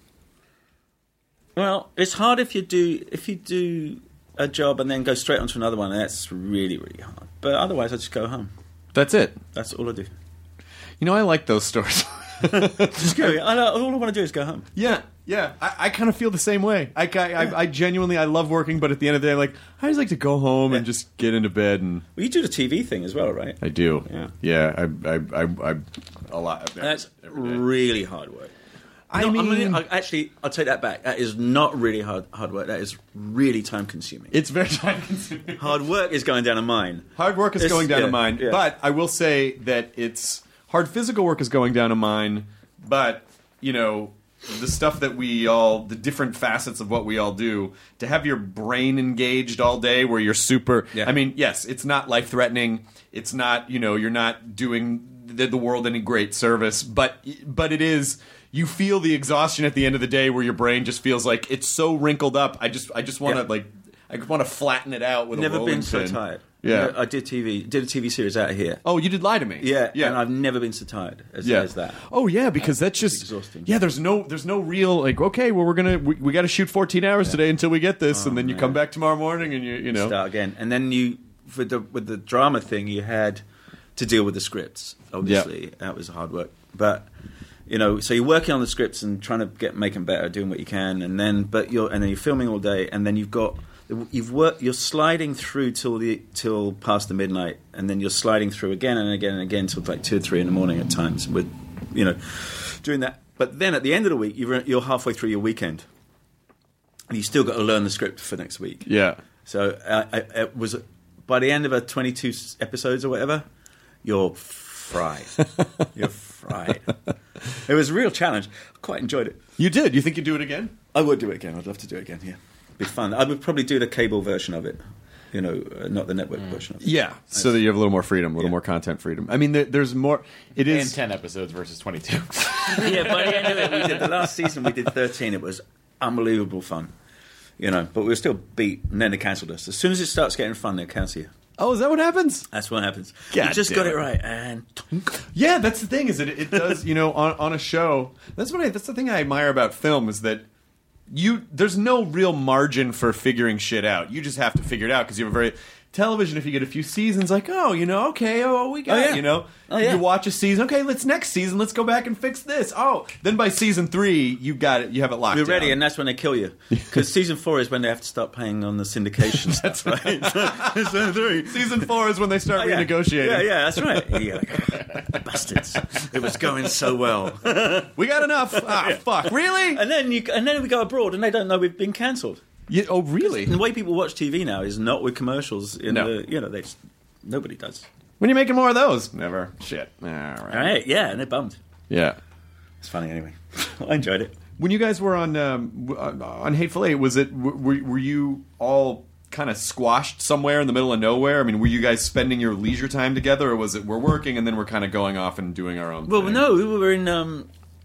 Well, it's hard if you do if you do a job and then go straight onto another one. That's really really hard. But otherwise, I just go home. That's it. That's all I do. You know, I like those stories. Just go. I, all I want to do is go home. Yeah, yeah. I, I kind of feel the same way. I, I, Yeah. I, I genuinely, I love working, but at the end of the day, I'm like, I just like to go home Yeah. and just get into bed. And Well, you do the T V thing as well, right? I do. Yeah. Yeah. I, I, I, I a lot. That's every day. really hard work. I No, I'm mean, gonna- I- actually, I'll take that back. That is not really hard hard work. That is really time consuming. it's very time consuming. Hard work is going down a mine. Hard work is It's- going down yeah, a mine, yeah. but I will say that it's hard physical work is going down a mine. But you know, the stuff that we all, the different facets of what we all do, to have your brain engaged all day, where you're super. Yeah. I mean, yes, it's not life threatening. It's not, you know, you're not doing the, the world any great service, but but it is. You feel the exhaustion at the end of the day, where your brain just feels like it's so wrinkled up. I just I just want to Yeah. like I want to flatten it out with a Never rolling been so pin. tired. Yeah. You know, I did T V, did a T V series out of here. Oh, you did Lie to Me. Yeah, yeah. and I've never been so tired as, yeah. as that. Oh yeah, because that's just exhausting. Yeah, there's no there's no real like okay, well we're gonna we, we got to shoot fourteen hours today until we get this, Oh, and then you man. come back tomorrow morning and you you know Start again, and then you with the with the drama thing, you had to deal with the scripts. Obviously, that was hard work, but. You know, so you're working on the scripts and trying to get make them better, doing what you can, and then but you're and then you're filming all day, and then you've got you've worked you're sliding through till the till past the midnight, and then you're sliding through again and again and again till like two or three in the morning at times with, you know, doing that. But then at the end of the week, you're you're halfway through your weekend, and you still got to learn the script for next week. yeah. So uh, I, it was by the end of a twenty-two episodes or whatever, you're fried. You're fried. It was a real challenge. I quite enjoyed it. You did. You think you'd do it again? I would do it again. I'd love to do it again. Yeah, it'd be fun. I would probably do the cable version of it. You know, uh, not the network version of it. Yeah, so that you have a little more freedom, a little Yeah. more content freedom. I mean, there, there's more. It And is. ten episodes versus twenty-two. Yeah, by the end of it, we did the last season. We did thirteen. It was unbelievable fun. You know, but we were still beat, and then they cancelled us. As soon as it starts getting fun, they cancel you. Oh, is that what happens? That's what happens. God you just damn got it. it right, and Yeah, that's the thing. Is that it, it does. You know, on on a show. That's what I. That's the thing I admire about film is that you. There's no real margin for figuring shit out. You just have to figure it out because you have a very. Television, if you get a few seasons, like, oh, you know, okay, oh, we got Oh, it, yeah. you know. Oh, yeah. You watch a season, okay, let's next season, let's go back and fix this. Oh, then by season three, you got it, you have it locked we're ready, down. and that's when they kill you. Because season four is when they have to start paying on the syndication stuff. Right? season three. Season four is when they start Oh, yeah. renegotiating. Yeah, yeah, that's right. You're like, bastards. It was going so well. We got enough. Ah, fuck. Really? And then you, and then we go abroad, and they don't know we've been cancelled. You, oh, really? And the way people watch T V now is not with commercials. In No. the, you know, they just, nobody does. When are you making more of those? Never. Shit. All right. All right, yeah, and they're bummed. Yeah. It's funny anyway. I enjoyed it. When you guys were on um, w- uh, on Hateful Eight, was it were, were you all kind of squashed somewhere in the middle of nowhere? I mean, were you guys spending your leisure time together, or was it we're working and then we're kind of going off and doing our own Well, thing? no, we were in um,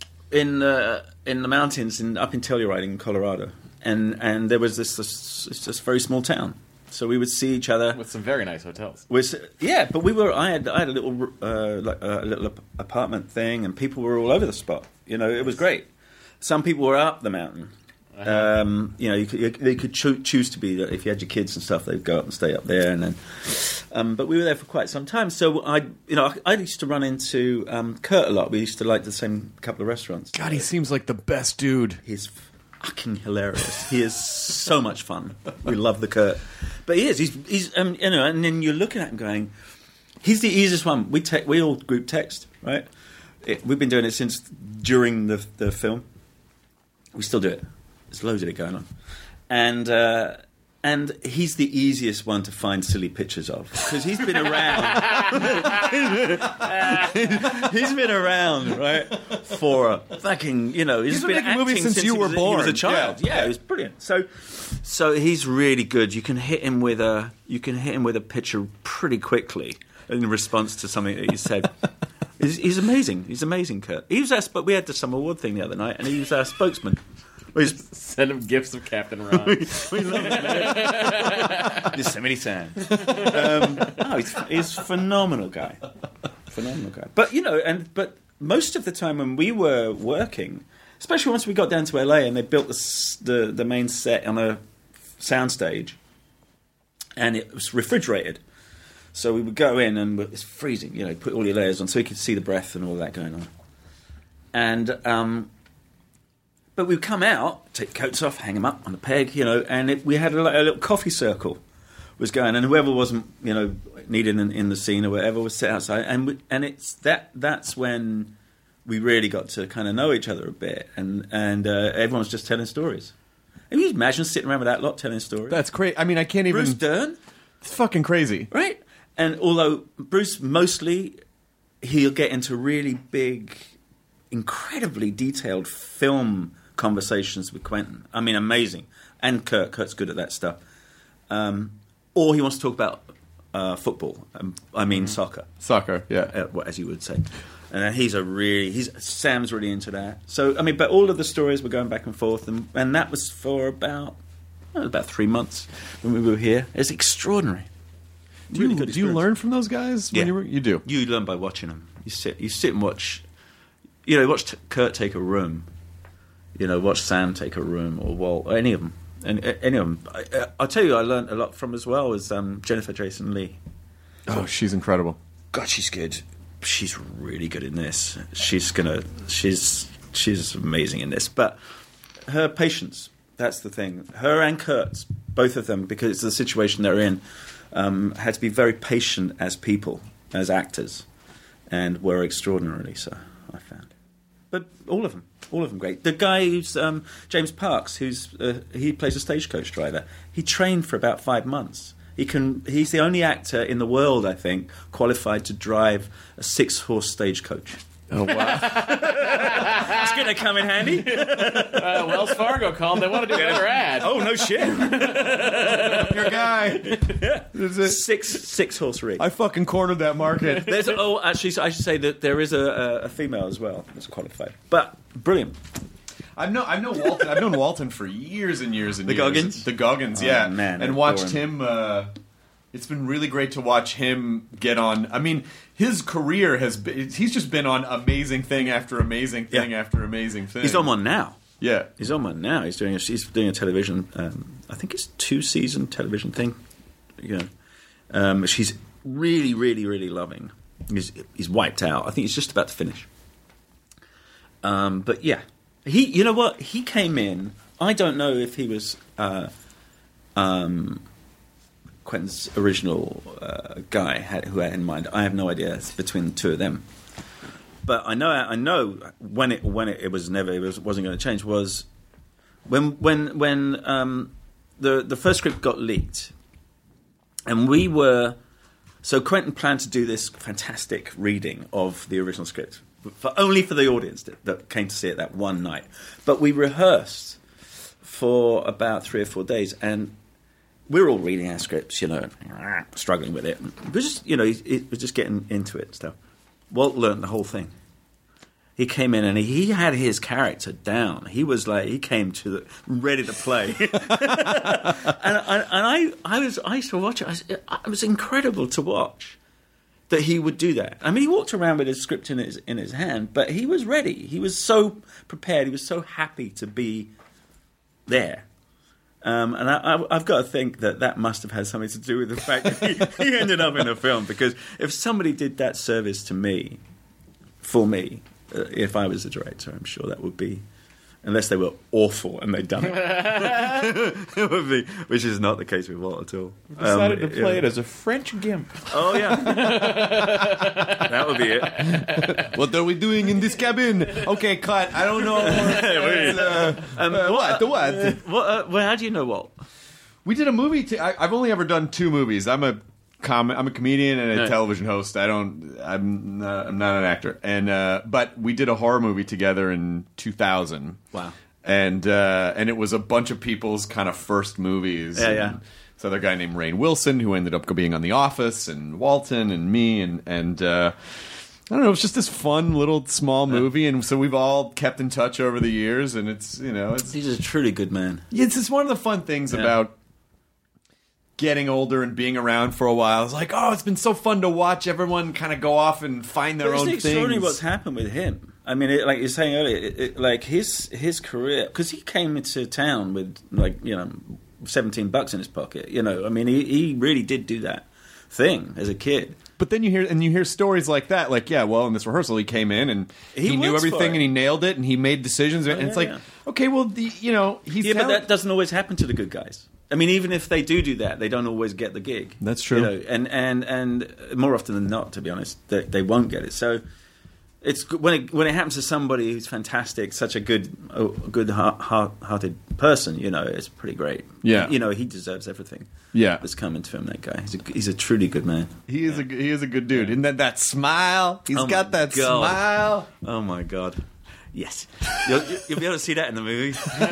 in uh, in the mountains in up in Telluride in Colorado, and and there was this this, it's just very small town, so we would see each other. With some very nice hotels. Was yeah, but we were. I had I had a little uh, like a little ap- apartment thing, and people were all over the spot. You know, it was great. Some people were up the mountain. Uh-huh. Um, you know, you could, you, they could cho- choose to be if you had your kids and stuff. They'd go up and stay up there, and then. Um, but we were there for quite some time, so I, you know, I, I used to run into um, Kurt a lot. We used to like the same couple of restaurants. God, he seems like the best dude. He's fucking hilarious. He is so much fun. We love the Kurt, but he is. He's he's um, you know, and then you're looking at him going, he's the easiest one. We te- we all group text, right? It, we've been doing it since during the the film. We still do it. There's loads of it going on, and. Uh, And he's the easiest one to find silly pictures of because he's been around. He's been around, right, for a fucking, you know, he's, He's been been making acting movies since you he were was, born. He was a child. Yeah. Yeah, it was brilliant. So, so he's really good. You can hit him with a, you can hit him with a picture pretty quickly in response to something that he said. He's, he's amazing. He's amazing, Kurt. He was our, but we had the Summer Award thing the other night, and he was our spokesman. Send him gifts of Captain Ron. we, we love it, man. Yosemite Sam. Um, no, he's, he's a phenomenal guy. Phenomenal guy. But, you know, and but most of the time when we were working, especially once we got down to L A and they built the the, the main set on a soundstage, and it was refrigerated. So we would go in and it's freezing, you know, put all your layers on so you could see the breath and all that going on. And... um But we'd come out, take coats off, hang them up on the peg, you know, and it, we had a, a little coffee circle was going, and whoever wasn't, you know, needed in, in the scene or whatever was sit outside, and we, and it's that that's when we really got to kind of know each other a bit, and and uh, everyone's just telling stories. And you imagine sitting around with that lot telling stories. That's crazy. I mean, I can't even. Bruce Dern, it's fucking crazy, right? And although Bruce mostly, he'll get into really big, incredibly detailed film conversations with Quentin. I mean, amazing. And Kurt. Kurt's good at that stuff. Um, or he wants to talk about uh, football. Um, I mean, mm. soccer. Soccer, yeah. Uh, well, as you would say. And he's a really... He's Sam's really into that. So, I mean, but all of the stories were going back and forth, and, and that was for about well, about three months when we were here. It's extraordinary. Do Really you, good do you learn from those guys? When Yeah. you, were, you do. You learn by watching them. You sit, you sit and watch... You know, watch t- Kurt take a room. You know, watch Sam take a room, or Walt, or any of them. And uh, any of them. I, I'll tell you, I learned a lot from as well as um, Jennifer Jason Leigh. Oh, she's incredible. God, she's good. She's really good in this. She's gonna. She's she's amazing in this. But her patience. That's the thing. Her and Kurt's, both of them, because it's the situation they're in, um, had to be very patient as people, as actors, and were extraordinarily so. I found. But all of them. All of them great. The guy who's um, James Parks, who's uh, he plays a stagecoach driver. He trained for about five months. He can. He's the only actor in the world, I think, qualified to drive a six-horse stagecoach. Oh wow! It's going to come in handy. uh, Wells Fargo called. They want to do another ad. Oh no shit! Your guy. Yeah. Six six horse rig. I fucking cornered that market. There's oh actually so I should say that there is a, a, a female as well that's qualified, but brilliant. I've known I've known Walton. I've known Walton for years and years and the years. Goggins? The Goggins, oh, yeah, man, and watched him. Uh, it's been really great to watch him get on. I mean, his career has been. He's just been on amazing thing after amazing thing yeah. after amazing thing. He's on one now. Yeah, he's on one now. He's doing a, he's doing a television. Um, I think it's two season television thing. You know, um, she's really, really, really loving. He's he's wiped out. I think he's just about to finish. Um, but yeah, he. You know what? He came in. I don't know if he was uh, um, Quentin's original uh, guy had, who I had in mind. I have no idea. It's between the two of them. But I know, I know when it when it, it was never it was, wasn't going to change was when when when um, the the first script got leaked, and we were so Quentin planned to do this fantastic reading of the original script for only for the audience that, that came to see it that one night. But we rehearsed for about three or four days, and we were all reading our scripts, you know, struggling with it. We just you know it was just getting into it and stuff. Walt learned the whole thing. He came in and he, he had his character down. He was like he came to the ready to play, and, I, and I, I was I used to watch it. I was, it was incredible to watch that he would do that. I mean, he walked around with his script in his in his hand, but he was ready. He was so prepared. He was so happy to be there. Um, and I, I, I've got to think that that must have had something to do with the fact that he, he ended up in a film. Because if somebody did that service to me, for me, uh, if I was the director, I'm sure that would be unless they were awful and they'd done it. It would be, which is not the case with Walt at all. We decided um, to play yeah. it as a French gimp. Oh yeah, that would be it. What are we doing in this cabin? Okay, cut. I don't know. uh, Um, uh, what? The what? Uh, what uh, well, how do you know Walt? We did a movie. T- I, I've only ever done two movies. I'm a com- I'm a comedian and a Right. television host. I don't. I'm not, I'm not an actor. And uh, but we did a horror movie together in two thousand. Wow. And uh, and it was a bunch of people's kind of first movies. Yeah, and yeah. This other guy named Rainn Wilson, who ended up being on The Office, and Walton, and me, and and. Uh, I don't know. It was just this fun little small movie, and so we've all kept in touch over the years. And it's you know, it's He's a truly good man. it's just one of the fun things Yeah. about getting older and being around for a while. It's like, oh, it's been so fun to watch everyone kind of go off and find their But own it's extraordinary things. what's happened with him. I mean, it, like you're saying earlier, it, it, like his his career, because he came into town with like you know seventeen bucks in his pocket. You know, I mean, he he really did do that thing as a kid. But then you hear and you hear stories like that, like yeah, well, in this rehearsal, he came in and he, He knew works for everything it. and he nailed it and he made decisions, and yeah, it's like, yeah. okay, well, the, you know, he's Yeah, but talent- that doesn't always happen to the good guys. I mean, even if they do do that, they don't always get the gig. That's true. You know, and, and, and more often than not, to be honest, they, they won't get it. So it's good- when it when it happens to somebody who's fantastic, such a good, a good heart, heart, hearted person. You know, it's pretty great. Yeah. You know, he deserves everything. Yeah. That's coming to him. That guy. He's a, he's a truly good man. he is a he is a good dude. And that that smile, he's Oh got my that God. smile. Oh my God. Yes, you'll, you'll be able to see that in the movie.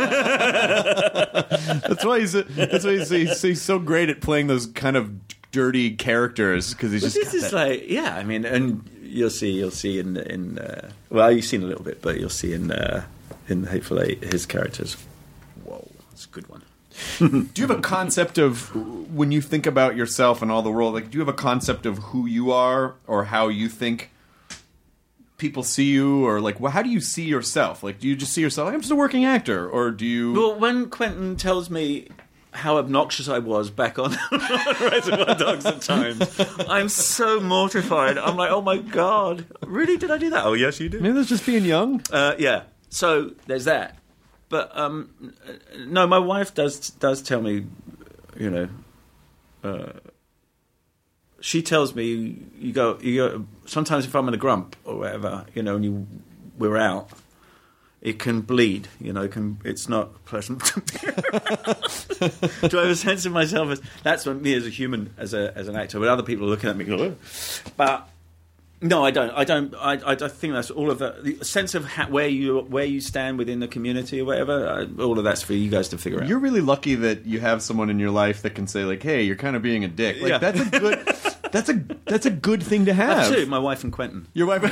That's why he's a, that's why he's, he's, he's so great at playing those kind of dirty characters because he's But just this got is that- like, yeah, I mean, and you'll see, you'll see in in uh, well, you've seen a little bit, but you'll see in uh, in Hateful Eight his characters. Whoa, that's a good one. Do you have a concept of when you think about yourself and all the world? Like, do you have a concept of who you are or how you think people see you, or like, well, how do you see yourself? Like, do you just see yourself? Like, I'm just a working actor, or do you? Well, when Quentin tells me how obnoxious I was back on Reservoir Dogs at times, I'm so mortified. I'm like, oh my God, really? Did I do that? Oh yes, you did. Maybe that's just being young. Uh, yeah. So there's that. But um, no, my wife does does tell me, you know, uh, she tells me you go you go. Sometimes if I'm in a grump or whatever, you know, and you we're out, it can bleed. You know, it can it's not pleasant to be around. Do I have a sense of myself as that's what me as a human, as a as an actor? But other people are looking at me, go, but. No, I don't. I don't. I, I, I think that's all of that. The sense of ha- where you where you stand within the community or whatever. Uh, all of that's for you guys to figure out. You're really lucky that you have someone in your life that can say, like, "Hey, you're kind of being a dick." Like, Yeah. that's a good. That's a that's a good thing to have. That's too. My wife and Quentin. Your wife.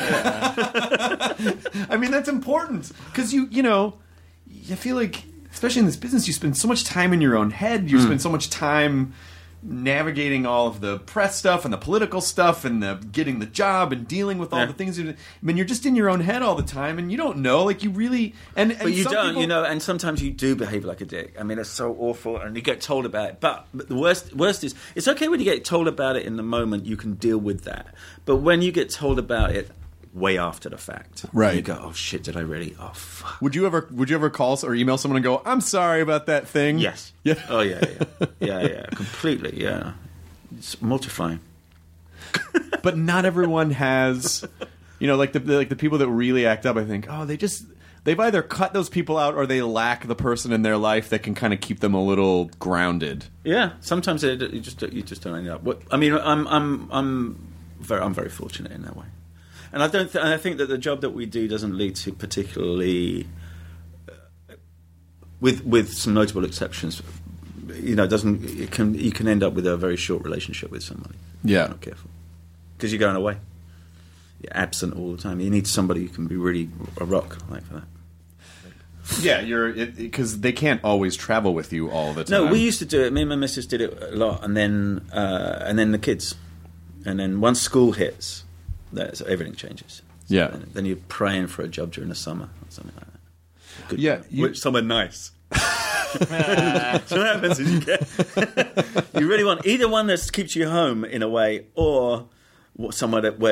I mean, that's important because you you know, I feel like, especially in this business, you spend so much time in your own head. You Mm. spend so much time navigating all of the press stuff and the political stuff and the getting the job and dealing with all Yeah. the things. You, I mean, you're just in your own head all the time, and you don't know. Like, you really and, and But you some don't, people- you know, and sometimes you do behave like a dick. I mean, it's so awful, and you get told about it. But, but the worst, worst is, it's okay when you get told about it in the moment. You can deal with that. But when you get told about it way after the fact, Right. you go, "Oh shit, did I really? Oh fuck." Would you ever would you ever call or email someone and go, "I'm sorry about that thing"? Yes. Yeah. Oh yeah, yeah, yeah, yeah. Completely. Yeah. It's mortifying. But not everyone has, you know, like the like the people that really act up. I think, oh, they just they've either cut those people out or they lack the person in their life that can kind of keep them a little grounded. Yeah. Sometimes it, you just you just don't end up. What, I mean, I'm I'm I'm very I'm very fortunate in that way, and I don't. Th- and I think that the job that we do doesn't lead to particularly, uh, with with some notable exceptions. You know, doesn't it can you can end up with a very short relationship with somebody. Yeah. If you're not careful, because you're going away. You're absent all the time. You need somebody who can be really a rock like for that. Yeah, you're because they can't always travel with you all the time. No, we used to do it. Me and my missus did it a lot, and then uh, and then the kids, and then once school hits, that's everything changes. So Yeah. Then, then you're praying for a job during the summer or something like that. Good, Yeah, you- which somewhere nice. So what happens is you get you really want either one that keeps you home in a way, or somewhere that where you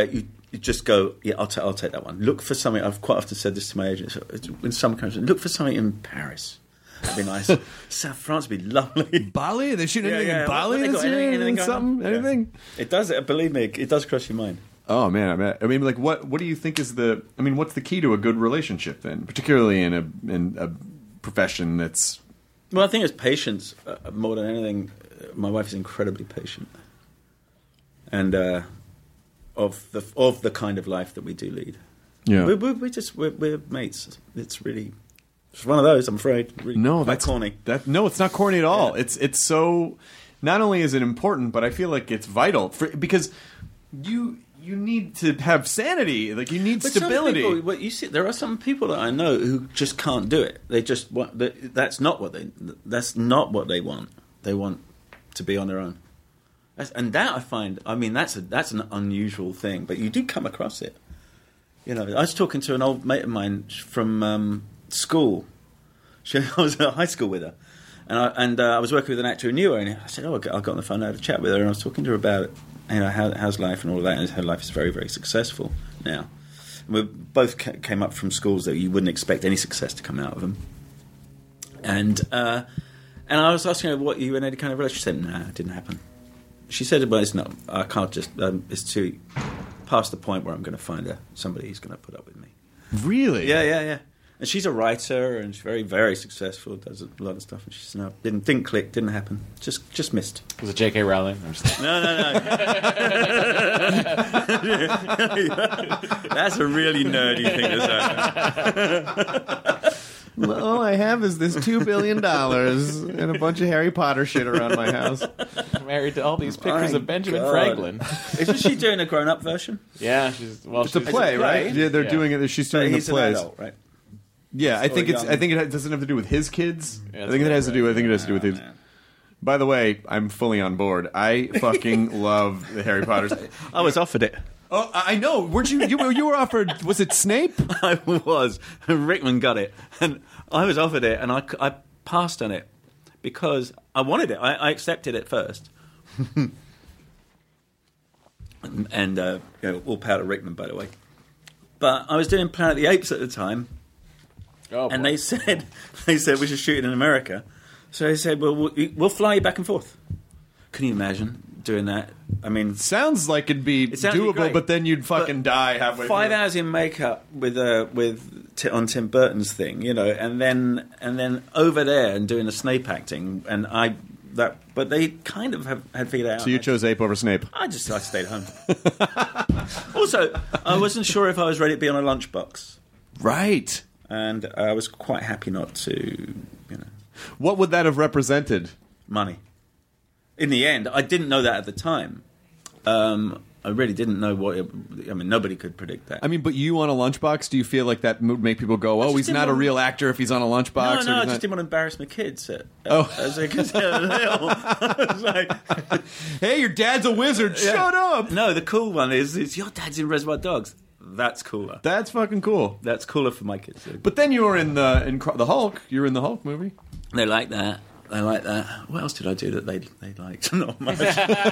you just go, yeah, I'll, ta- I'll take that one. Look for something. I've quite often said this to my agents in some countries. Look for something in Paris. That'd be nice. South France would be lovely. Bali? Are they shooting Yeah, anything yeah. in Bali What- what this they got? year? Anything- anything going on? Something? Yeah. Anything? It does. Believe me, it does cross your mind. Oh man, I mean, I mean, like, what what do you think is the? I mean, what's the key to a good relationship then, particularly in a in a profession that's? Well, I think it's patience uh, more than anything. My wife is incredibly patient, and uh, of the of the kind of life that we do lead. Yeah, we we we just we're, we're mates. It's really it's one of those. I'm afraid. Really no, quite that's corny. That no, it's not corny at all. Yeah. It's it's so. Not only is it important, but I feel like it's vital for because you you need to have sanity. Like you need But some stability. people, well, you see, there are some people that I know who just can't do it. They just want. They, that's not what they. That's not what they want. They want to be on their own. That's, and that I find. I mean, that's a, that's an unusual thing, but you do come across it. You know, I was talking to an old mate of mine from um, school. She, I was at high school with her, and I and uh, I was working with an actor who knew her, and I said, "Oh, I got on the phone, I had a chat with her, and I was talking to her about it. You know, how, how's life and all of that, and her life is very, very successful now. And we both ca- came up from schools that you wouldn't expect any success to come out of them. And uh, and I was asking her what you and any kind of relationship. She said, "No, it didn't happen." She said, "Well, it's not. I can't just. Um, it's too past the point where I'm going to find a, somebody who's going to put up with me." Really? Yeah, yeah, yeah. And she's a writer, and she's very, very successful. Does a lot of stuff. And she said, "No, didn't didn't click. Didn't happen. Just just missed." Was it J K Rowling? I'm just No, no, no. That's a really nerdy thing to say. All I have is this two billion dollars and a bunch of Harry Potter shit around my house. married to all these pictures My of Benjamin God. Franklin. Isn't she doing a grown-up version? Yeah, she's well. It's a she's, play, It's a play. right? Yeah, they're Yeah. doing it. She's But doing the he's an plays. adult, right? Yeah, I Or think it's. young. I think it doesn't have to do with his kids. Yeah, I think it has to do. I think it has to do with his. man. By the way, I'm fully on board. I fucking love the Harry Potters. I was offered it. Oh, I know. Weren't you? You were, you were offered. Was it Snape? I was. Rickman got it. And I was offered it, and I, I passed on it because I wanted it. I, I accepted it first. and, and uh, you know, all power to Rickman, by the way. But I was doing Planet of the Apes at the time, oh, and boy. they said they said we should shoot it in America. So they said, well, we'll, we'll fly you back and forth. Can you imagine doing that? I mean, Sounds like it'd be It sounds like doable, great. but then you'd fucking But die halfway. Five through. hours in makeup with uh, with t- on Tim Burton's thing, you know, and then and then over there and doing the Snape acting, and I that, but they kind of have, had figured it out. So you chose Ape over Snape. I just I stayed home. Also, I wasn't sure if I was ready to be on a lunchbox, Right. and I was quite happy not to, you know, What would that have represented? money. In the end, I didn't know that at the time. Um, I really didn't know what. It, I mean, nobody could predict that. I mean, but you on a lunchbox, do you feel like that would make people go, "Oh, just he's didn't not a want- real actor if he's on a lunchbox"? No, or no, I he's just not- didn't want to embarrass my kids. At, Oh. as they could say, I was like, Hey, your dad's a wizard. Shut up. no, the cool one is, is your dad's in Reservoir Dogs. That's cooler. That's fucking cool. That's cooler for my kids. But then you were in the in Cro- the Hulk. You were in the Hulk movie. They like that. They like that. What else did I do that they they liked? Not much.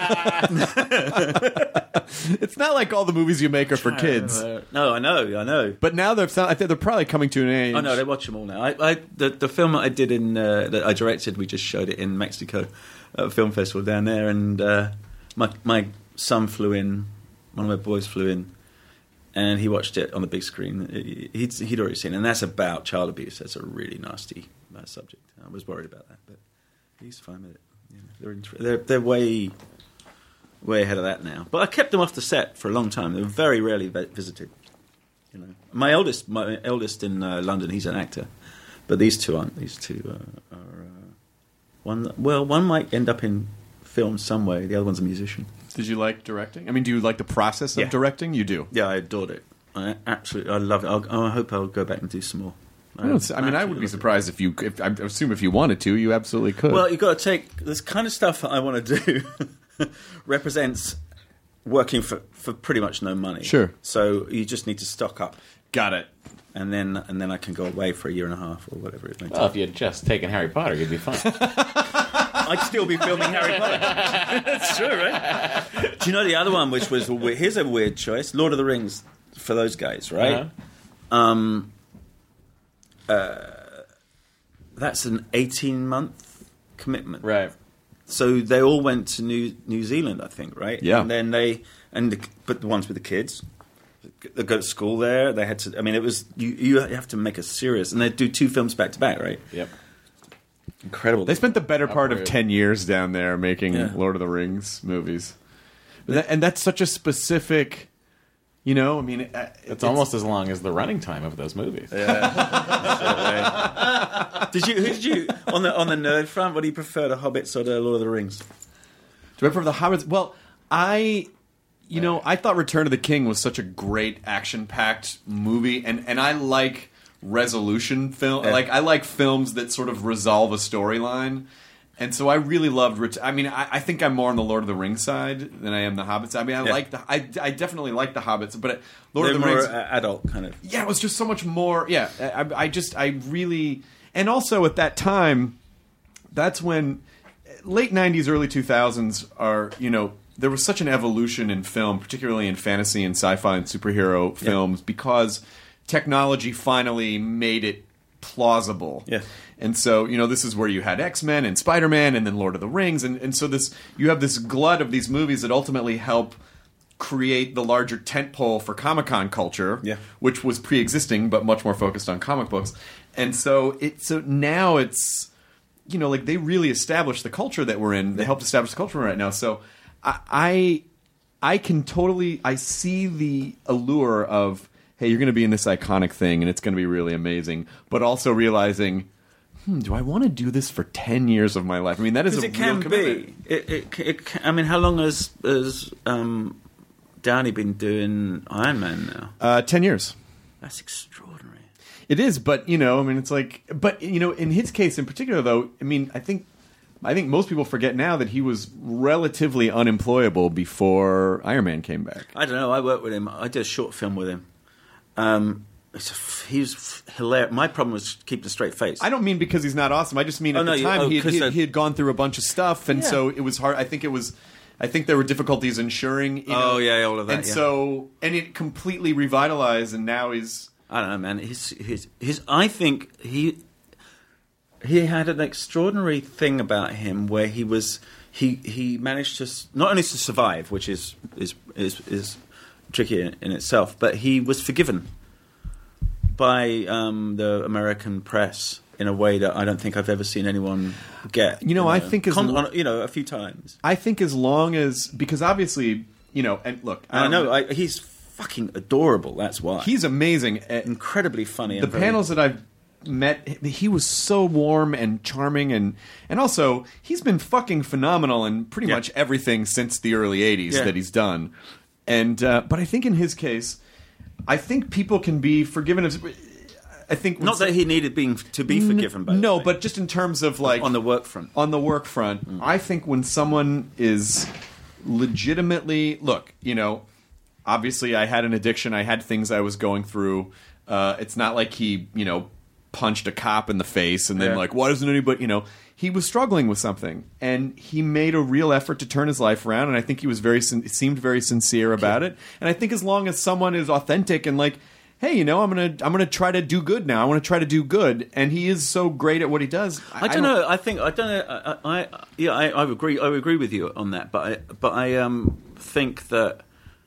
It's not like all the movies you make are for kids. No, I know, I know. But now they're I think they're probably coming to an age. Oh no, they watch them all now. I, I the the film that I did in uh, that I directed, we just showed it in Mexico at a film festival down there, and uh, my my son flew in, one of my boys flew in, and he watched it on the big screen. He'd he'd already seen it, and that's about child abuse. That's a really nasty uh, subject. I was worried about that, but he's fine with it. You know, they're, in, they're they're way way ahead of that now. But I kept them off the set for a long time. They were very rarely vi- visited. You know, my eldest, my eldest in uh, London, he's an actor, but these two aren't. These two uh, are uh, one. Well, one might end up in film some way. The other one's a musician. Did you like directing? I mean, do you like the process of Yeah. directing? You do. Yeah, I adored it. I absolutely, I love it. I'll, I hope I'll go back and do some more. I, don't, I mean, I would be surprised if you. If, I assume if you wanted to, you absolutely could. Well, you've got to take this kind of stuff that I want to do represents working for, for pretty much no money. Sure. So you just need to stock up. Got it. and then and then I can go away for a year and a half or whatever it may Well, take. if you had just taken Harry Potter, you'd be fine. I'd still be filming Harry Potter. That's true, right? Do you know the other one, which was a weird, here's a weird choice: Lord of the Rings for those guys, right? Uh-huh. Um, uh, that's an eighteen-month commitment, Right. So they all went to New New Zealand, I think, right? Yeah. And then they and the, but the ones with the kids, they go to school there. They had to. I mean, it was you. You have to make a serious, and they do two films back to back, right? Yep. Incredible. They spent the better part of Upward. ten years down there making Yeah. Lord of the Rings movies. But that, and that's such a specific, you know, I mean... It, It's, it's almost as long as the running time of those movies. Did you? Who did you on the on the nerd front? What do you prefer, the Hobbits or the Lord of the Rings? Do I prefer the Hobbits? Well, I... You know, I thought Return of the King was such a great action-packed movie, and, and I like resolution film. Yeah. Like, I like films that sort of resolve a storyline. And so I really loved... Ret- I mean, I, I think I'm more on the Lord of the Rings side than I am the Hobbits. I mean, I Yeah. like the... I, I definitely like the Hobbits, but Lord They're of the more Rings... uh, adult kind of. Yeah, it was just so much more. Yeah, I, I just, I really, and also at that time, that's when late nineties, early two thousands are, you know, there was such an evolution in film, particularly in fantasy and sci-fi and superhero films, because technology finally made it plausible. Yeah. And so, you know, this is where you had X-Men and Spider-Man and then Lord of the Rings. And, and so this, you have this glut of these movies that ultimately help create the larger tentpole for Comic-Con culture, Yeah. which was pre-existing but much more focused on comic books. And so it so now it's, you know, like they really established the culture that we're in. They helped establish the culture right now. So I, I I can totally I see the allure of, hey, you're going to be in this iconic thing and it's going to be really amazing, but also realizing, hmm, do I want to do this for ten years of my life? I mean, that is a Because it real can commitment. be. It, it, it can, I mean, how long has has um, Downey been doing Iron Man now? Uh, ten years. That's extraordinary. It is, but you know, I mean, it's like, but you know, in his case in particular, though, I mean, I think, I think most people forget now that he was relatively unemployable before Iron Man came back. I don't know. I worked with him. I did a short film with him. Um, it's a f- he was hilarious. My problem was keeping a straight face. I don't mean because he's not awesome. I just mean Oh, at no, the you- time oh, he, had, 'cause he, had, of- he had gone through a bunch of stuff, and Yeah. so it was hard. I think it was. I think there were difficulties ensuring. You know, Oh, yeah, all of that, And yeah. so, and it completely revitalized, and now he's. I don't know, man. His, his, his. I think he he had an extraordinary thing about him where he was he he managed to s- not only to survive, which is is is, is tricky in, in itself, but he was forgiven by um, the American press in a way that I don't think I've ever seen anyone get. You know, I think as Con- l- on, you know a few times. I think as long as because obviously you know, and look, I don't know I, he's fucking adorable. That's why he's amazing. At, incredibly funny. the and very- panels that I've met, he was so warm and charming, and and also he's been fucking phenomenal in pretty Yeah. much everything since the early eighties Yeah. that he's done. And uh, but I think in his case, I think people can be forgiven. Of, I think Not that he needed being to be forgiven, by the no, way. but just in terms of like on the work front. on the work front, Mm. I think when someone is legitimately look, you know, obviously I had an addiction, I had things I was going through. Uh, it's not like he, you know, punched a cop in the face and then Yeah. like, why doesn't anybody, you know, he was struggling with something and he made a real effort to turn his life around, and I think he was very sin- seemed very sincere about it. And I think as long as someone is authentic and like, hey, you know, I'm gonna I'm gonna try to do good now. I want to try to do good, and he is so great at what he does. I don't know. I think I don't know. I, I yeah, I, I agree. I agree with you on that. But I, but I um think that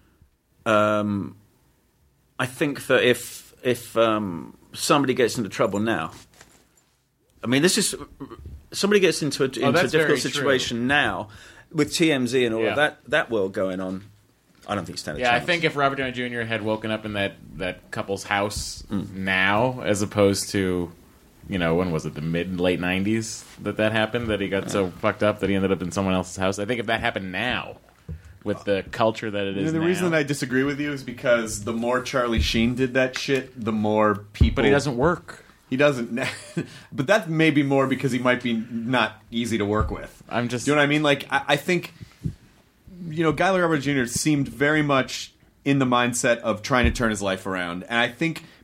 um I think that if if um somebody gets into trouble now, I mean, this is somebody gets into a, into a that's difficult very true. situation now with T M Z and all Yeah. of that that world going on. I don't think stand a Yeah, I chance. think if Robert Downey Junior had woken up in that, that couple's house Mm. now, as opposed to, you know, when was it, the mid late nineties that that happened, that he got so fucked up that he ended up in someone else's house. I think if that happened now, with the culture that it You is know, the now, reason that I disagree with you is because the more Charlie Sheen did that shit, the more people. but he doesn't work. He doesn't. But that may be more because he might be not easy to work with. I'm just, Do you know what I mean? Like, I, I think, you know, Guy Roberts Junior seemed very much in the mindset of trying to turn his life around, and I think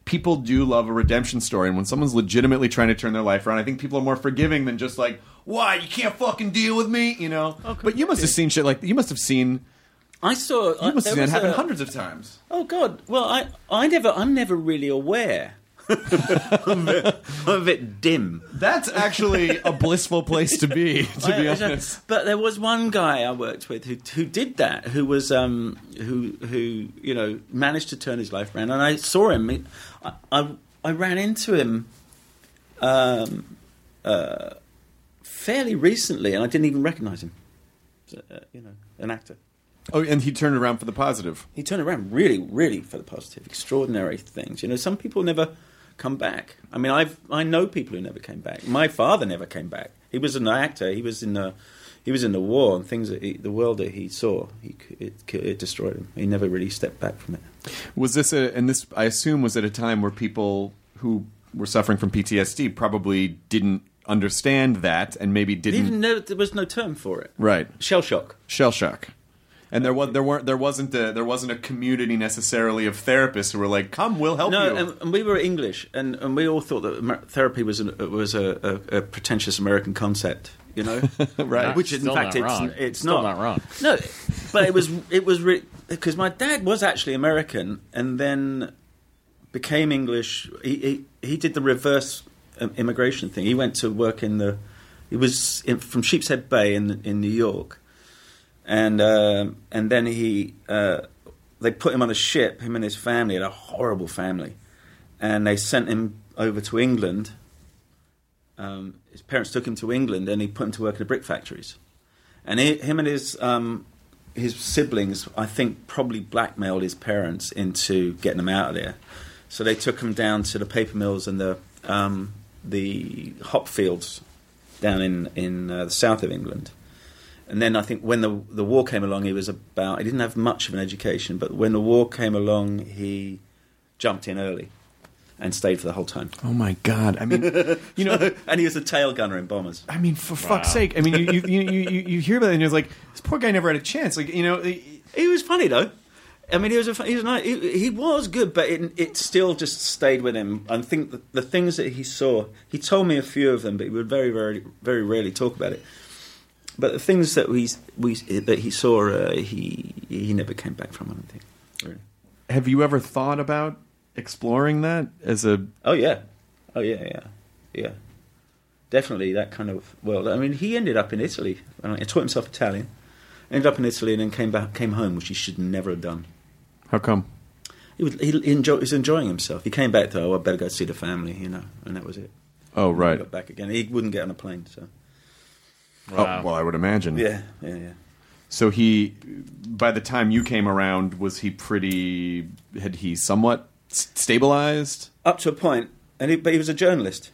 people do love a redemption story, and when someone's legitimately trying to turn their life around, I think people are more forgiving than just like, why, you can't fucking deal with me, you know? Okay. But you must have seen shit like, you must have seen... I saw. You must have seen that happen a, hundreds of times. Oh God! Well, I, I never, I'm never really aware. I'm, a bit, I'm a bit dim. That's actually a blissful place to be, to be I- honest. But there was one guy I worked with who who did that, who was um who who you know managed to turn his life around, and I saw him. He- I I, I ran into him, um, uh, fairly recently, and I didn't even recognise him. Uh, you know, an actor. Oh, and he turned around for the positive. He turned around really, really for the positive. Extraordinary things. You know, some people never come back. I mean, I've I know people who never came back. My father never came back. He was an actor. He was in the he was in the war, and things that he, the world that he saw, he, it, it destroyed him. He never really stepped back from it. Was this a, and this I assume was at a time where people who were suffering from P T S D probably didn't understand that, and maybe didn't. Even know there was no term for it. Right. Shell shock. Shell shock. And there was there weren't there wasn't a, there wasn't a community necessarily of therapists who were like, "Come, we'll help no, you." and, and we were English, and, and we all thought that Amer- therapy was an, was a, a, a pretentious American concept, you know, right? Which in Still fact not it's wrong. it's Still not. not wrong. No, but it was it was because my dad was actually American, and then became English. He he, he did the reverse um, immigration thing. He went to work in the. He was in, from Sheepshead Bay in in New York. And um, and then he uh, they put him on a ship. Him and his family had a horrible family, and they sent him over to England. Um, his parents took him to England, and he put him to work in the brick factories. And he, him and his um, his siblings, I think, probably blackmailed his parents into getting him out of there. So they took him down to the paper mills and the um, the hop fields down in in uh, the south of England. And then I think when the the war came along, he was about, he didn't have much of an education, but when the war came along, he jumped in early and stayed for the whole time. Oh my God! I mean, you know, and he was a tail gunner in bombers. I mean, for fuck's sake! I mean, you you, you you you hear about it, and you're like, this poor guy never had a chance. Like, you know, he, he was funny though. I mean, he was a, he was nice, he, he was good, but it, it still just stayed with him. I think the, the things that he saw, he told me a few of them, but he would very, very, very rarely talk about it. But the things that we we that he saw, uh, he he never came back from. I don't think. Really. Have you ever thought about exploring that as a? Oh yeah, oh yeah, yeah, yeah. Definitely that kind of world. I mean, he ended up in Italy. He taught himself Italian. Ended up in Italy and then came back, came home, which he should never have done. How come? He was he, enjoy, he was enjoying himself. He came back to, oh, I better go see the family, you know, and that was it. Oh right. He got back again. He wouldn't get on a plane, so. Wow. Oh, well, I would imagine. Yeah, yeah, yeah. So he, by the time you came around, was he pretty? Had he somewhat s- stabilized? Up to a point, and he, but he was a journalist.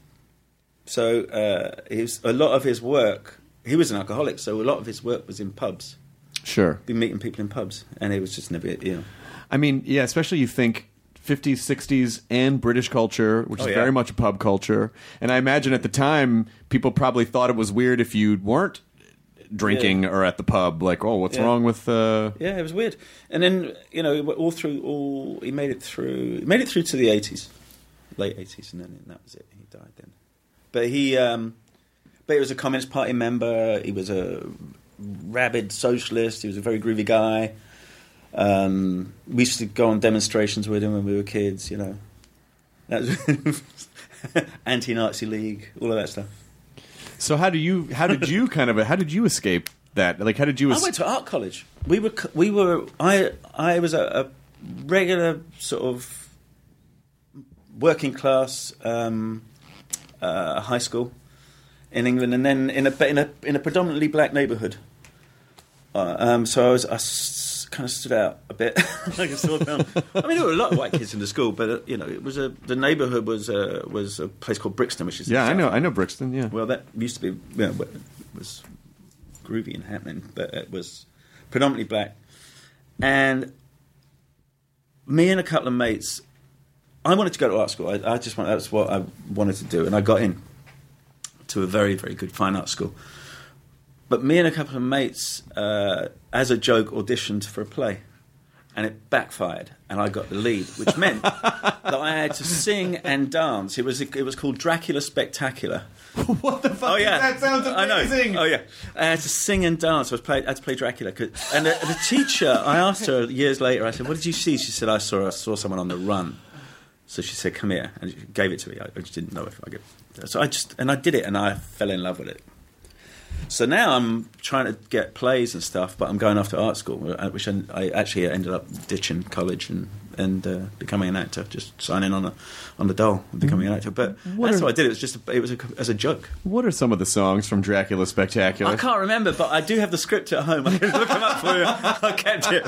So uh, he was, a lot of his work. He was an alcoholic, so a lot of his work was in pubs. Sure. Be meeting people in pubs, and it was just never, you know. I mean, yeah, especially you think fifties, sixties, and British culture, which Oh, is yeah. very much a pub culture. And I imagine at the time, people probably thought it was weird if you weren't drinking Yeah. or at the pub. Like, oh, what's Yeah. wrong with... Uh... Yeah, it was weird. And then, you know, all through, all he made it through, he made it through to the eighties, late eighties, and then that was it. He died then. But he, um, but he was a Communist Party member. He was a rabid socialist. He was a very groovy guy. Um, we used to go on demonstrations with him when we were kids, you know. That was anti-Nazi League, all of that stuff. So how do you? How did you kind of? How did you escape that? Like, how did you? I went to art college. We were, we were. I, I was a, a regular sort of working class um, uh, high school in England, and then in a in a in a predominantly black neighbourhood. Uh, um, so I was, I s- kind of stood out a bit. Like a sore thumb. I mean, there were a lot of white kids in the school, but uh, you know, it was a the neighbourhood was uh, was a place called Brixton, which is Yeah, I south. know. I know Brixton. Yeah. Well, that used to be, you know, was groovy and happening, but it was predominantly black. And me and a couple of mates, I wanted to go to art school. I, I just wanted, that's what I wanted to do, and I got in to a very, very good fine art school. But me and a couple of mates, uh, as a joke, auditioned for a play. and it backfired, and I got the lead, which meant that I had to sing and dance. It was it was called Dracula Spectacular. What the fuck? Oh yeah, That sounds amazing. I know. Oh yeah, I had to sing and dance. I was play, I had to play Dracula, 'cause- and the, the teacher. I asked her years later. I said, "What did you see?" She said, "I saw I saw someone on the run." So she said, "Come here," and she gave it to me. I, I just didn't know if I could. So I just and I did it, and I fell in love with it. So now I'm trying to get plays and stuff, but I'm going off to art school, which I, I actually ended up ditching college and and uh, becoming an actor, just signing on a on the dole and becoming an actor. But What that's are- what I did. It was just a, it was a, as a joke. What are some of the songs from Dracula Spectacular? I can't remember, but I do have the script at home. I can look them up for you. I kept it.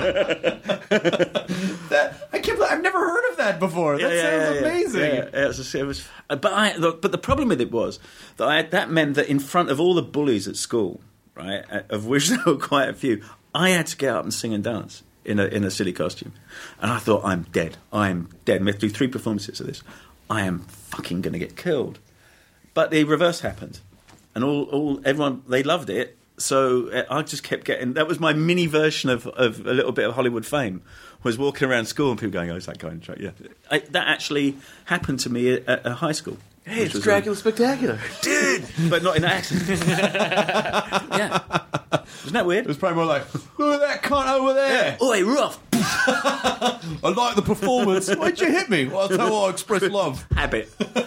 That, I can't believe, I've never heard of that before. That sounds amazing. Yeah, yeah, it was, it was, but I, look, but the problem with it was that I, that meant that in front of all the bullies at school, right, of which there were quite a few, I had to get up and sing and dance in a in a silly costume, and I thought, I'm dead. I'm dead. We have to do three performances of this. I am fucking going to get killed. But the reverse happened, and all all everyone they loved it. So uh, I just kept getting. That was my mini version of, of a little bit of Hollywood fame. Was walking around school and people going, "Oh, is that guy in track?" Yeah, I, that actually happened to me at, at high school. Hey, it's was Dracula Spectacular. Dude, but not in that accent. Yeah, isn't that weird? It was probably more like, look at that cunt over there. Yeah. Oi, rough. I like the performance. Why'd you hit me? Well, that's how I express love. Habit.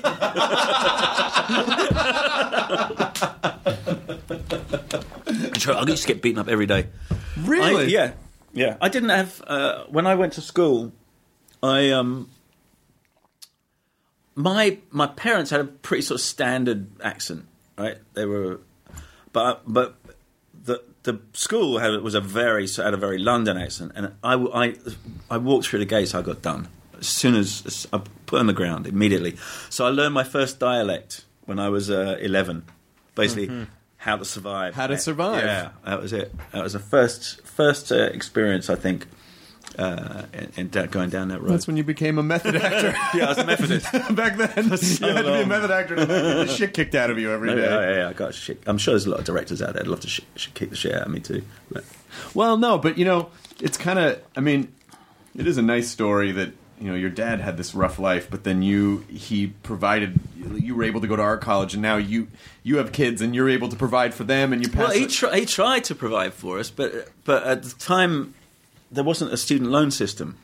I used to get beaten up every day. Really? I, yeah, yeah. I didn't have uh, when I went to school. I um, my my parents had a pretty sort of standard accent, right? They were, but but the the school had was a very had a very London accent, and I I I walked through the gates. I got done as soon as, as I put on the ground immediately. So I learned my first dialect when I was uh, eleven, basically. Mm-hmm. How to survive. How to survive. Yeah, that was it. That was the first first uh, experience, I think, uh, in, in going down that road. That's when you became a method actor. Yeah, I was a Methodist. Back then, So you had to be a long. method actor to get the shit kicked out of you every Yeah, day. yeah, yeah, I got shit. I'm sure there's a lot of directors out there that'd love to sh- sh- kick the shit out of me too. But. Well, no, but you know, it's kind of. I mean, it is a nice story that you know your dad had this rough life, but then you he provided. You were able to go to art college, and now you you have kids, and you're able to provide for them, and you pass. Well, he, it- tr- he tried to provide for us, but but at the time there wasn't a student loan system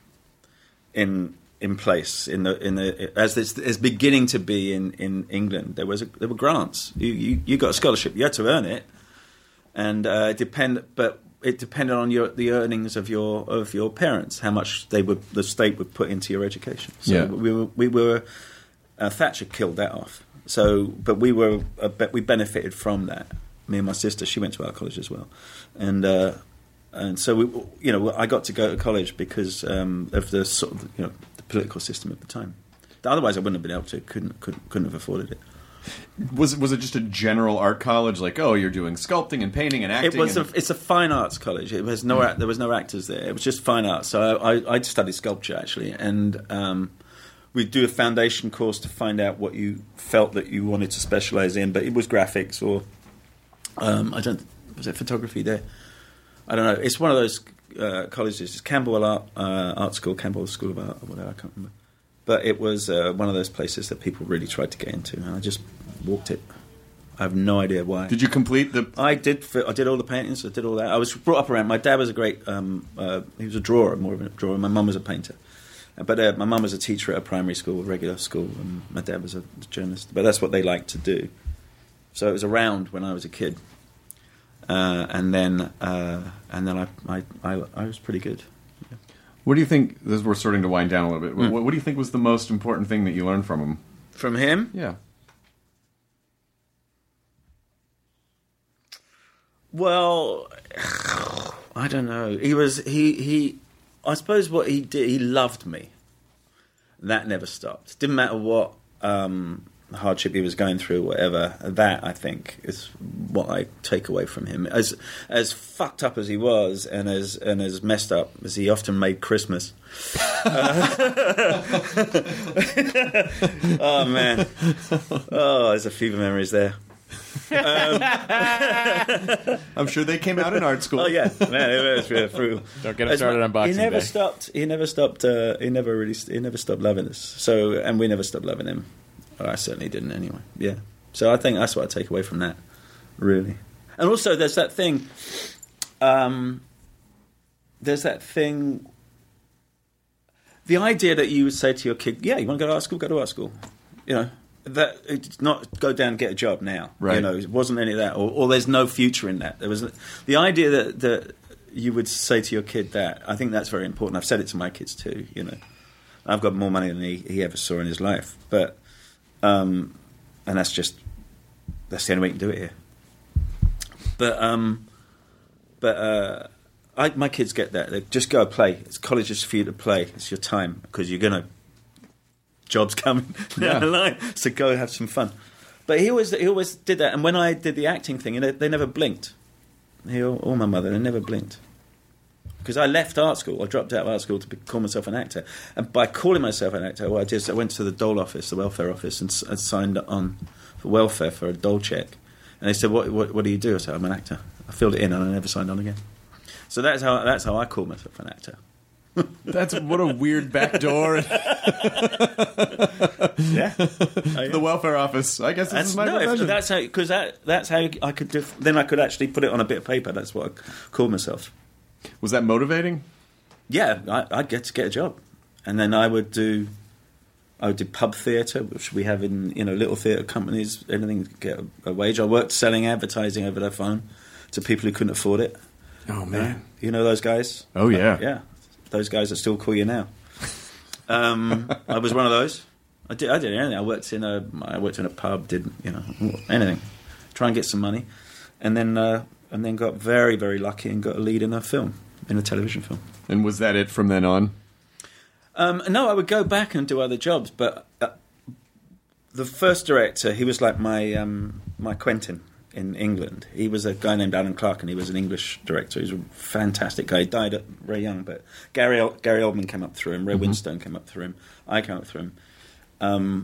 in in place in the in the as it's, it's beginning to be in, in England. There was a, there were grants. You, you you got a scholarship. You had to earn it, and uh, it depend but it depended on your the earnings of your of your parents, how much they would the state would put into your education. So Yeah. we were we were uh, Thatcher killed that off. So, but we were uh, be- we benefited from that. Me and my sister, she went to art college as well, and uh, and so we, you know, I got to go to college because um, of the sort of you know the political system of the time. Otherwise, I wouldn't have been able to. Couldn't couldn't, couldn't have afforded it. Was was it just a general art college? Like, oh, you're doing sculpting and painting and acting. It was. A, and... it's a fine arts college. It was no. act There was no actors there. It was just fine arts. So I, I, I studied sculpture actually, and um, we do a foundation course to find out what you felt that you wanted to specialize in. But it was graphics or um, I don't. Was it photography there? I don't know. It's one of those uh, colleges. It's Camberwell Art uh, Art School, Camberwell School of Art, or whatever. I can't remember. But it was uh, one of those places that people really tried to get into, and I just walked it. I have no idea why. Did you complete the? I did. I did all the paintings. I did all that. I was brought up around. My dad was a great. Um, uh, he was a drawer, more of a drawer. My mum was a painter, but uh, my mum was a teacher at a primary school, a regular school, and my dad was a journalist. But that's what they liked to do. So it was around when I was a kid, uh, and then uh, and then I, I I I was pretty good. What do you think? As we're starting to wind down a little bit, Mm. what, what do you think was the most important thing that you learned from him? From him? Yeah. Well, I don't know. He was he he. I suppose what he did, he loved me. That never stopped. Didn't matter what um, hardship he was going through, whatever. That I think is what I take away from him. As as fucked up as he was, and as and as messed up as he often made Christmas. Uh, oh man! Oh, there's a few memories there. Um, I'm sure they came out in art school. Oh yeah, man, it was really frugal. Don't get him started on Boxing He never Day. stopped. He never stopped. Uh, he never really. He never stopped loving us. So, and we never stopped loving him. Or I certainly didn't anyway. Yeah. So I think that's what I take away from that, really. And also, there's that thing. Um, there's that thing. The idea that you would say to your kid, "Yeah, you want to go to art school? Go to art school." You know, that it's not go down and get a job now. Right. You know, it wasn't any of that, or, or there's no future in that. There was the idea that that you would say to your kid that. I think that's very important. I've said it to my kids too. You know, I've got more money than he, he ever saw in his life, but um, and that's just that's the only way you can do it here. But um, but uh, I, my kids get that. They just go play. It's college is for you to play. It's your time because you're gonna jobs coming Yeah. down the line. So go have some fun. But he always he always did that. And when I did the acting thing, they, they never blinked. He or, or my mother, they never blinked. Because I left art school. I dropped out of art school to be, call myself an actor. And by calling myself an actor, what I did is I went to the dole office, the welfare office, and, and signed on for welfare for a dole check. And they said, what, what, what do you do? I said, I'm an actor. I filled it in and I never signed on again. So that's how that's how I call myself an actor. That's what a weird backdoor. Yeah. The welfare office. I guess this That's, is my no, if- profession. that's how because that, that's how I could do, then I could actually put it on a bit of paper. That's what I called myself. Was that motivating? Yeah, I, I'd get to get a job, and then I would do I would do pub theatre, which we have in you know little theatre companies. Anything to get a, a wage. I worked selling advertising over the phone to people who couldn't afford it. Oh man, you know those guys? Oh yeah, uh, yeah. Those guys that still call you now. Um, I was one of those. I did. I did anything. I worked in a. I worked in a pub. Did you know anything? Try and get some money, and then uh, and then got very very lucky and got a lead in a film, in a television film. And was that it from then on? Um, no, I would go back and do other jobs, but uh, the first director, he was like my um, my Quentin in England. He was a guy named Alan Clark, and he was an English director. He was a fantastic guy. He died at very young, but Gary Ol- Gary Oldman came up through him. Ray Mm-hmm. Winstone came up through him. I came up through him. Um,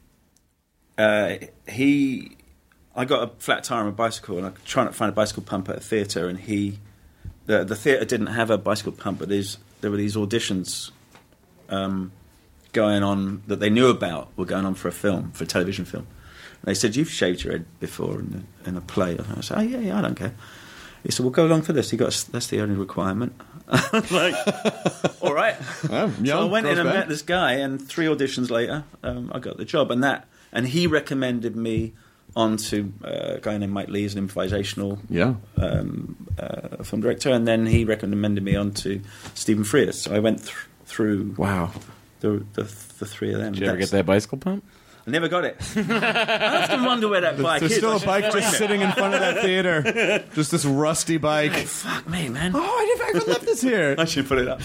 uh, he, I got a flat tire on a bicycle, and I was trying to find a bicycle pump at a theatre, and he, the the theatre didn't have a bicycle pump, but these, there were these auditions um, going on that they knew about were going on for a film, for a television film. And they said, "You've shaved your head before in a, in a play." And I said, "Oh yeah, yeah, I don't care." He said, "Well, go along for this." He got that's the only requirement. Like, all right. Well, So I young, went in grows and back. met this guy, and three auditions later, um, I got the job. And that, and he recommended me onto uh, a guy named Mike Lee, as an improvisational Yeah. um, uh, film director, and then he recommended me onto Stephen Frears. So I went th- through Wow. the, the the three of them. Did you ever That's- get that bicycle pump? I never got it. I often wonder where that bike There's is. still I a should bike find just it. sitting in front of that theater. Just this rusty bike. Fuck me, man. Oh, I never I could left this here. I should put it up.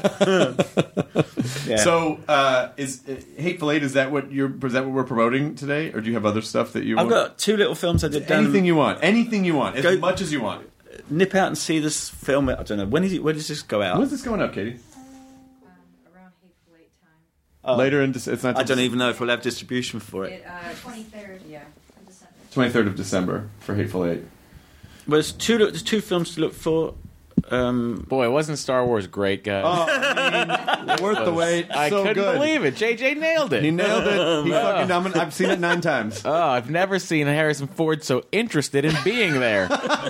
Yeah. So, uh, is uh, Hateful Eight? Is that what you're? Is that what we're promoting today, or do you have other stuff that you? I've want? got two little films I did. down- anything you want. Anything you want. As Go- much as you want. Nip out and see this film. I don't know when is it. When does this go out? When's this going up, Katie? Around Hateful Eight time. Oh. Later in. Dece- It's not. I don't even know if we'll have distribution for it. It, uh, twenty-third, yeah, of December. twenty-third of December for Hateful Eight. Well, there's two. There's two films to look for. Um, Boy, wasn't Star Wars great, guys? Oh, worth the wait. I so couldn't good. believe it. J J nailed it. He nailed it. He fucking. I'm, I've seen it nine times. Oh, I've never seen Harrison Ford so interested in being there.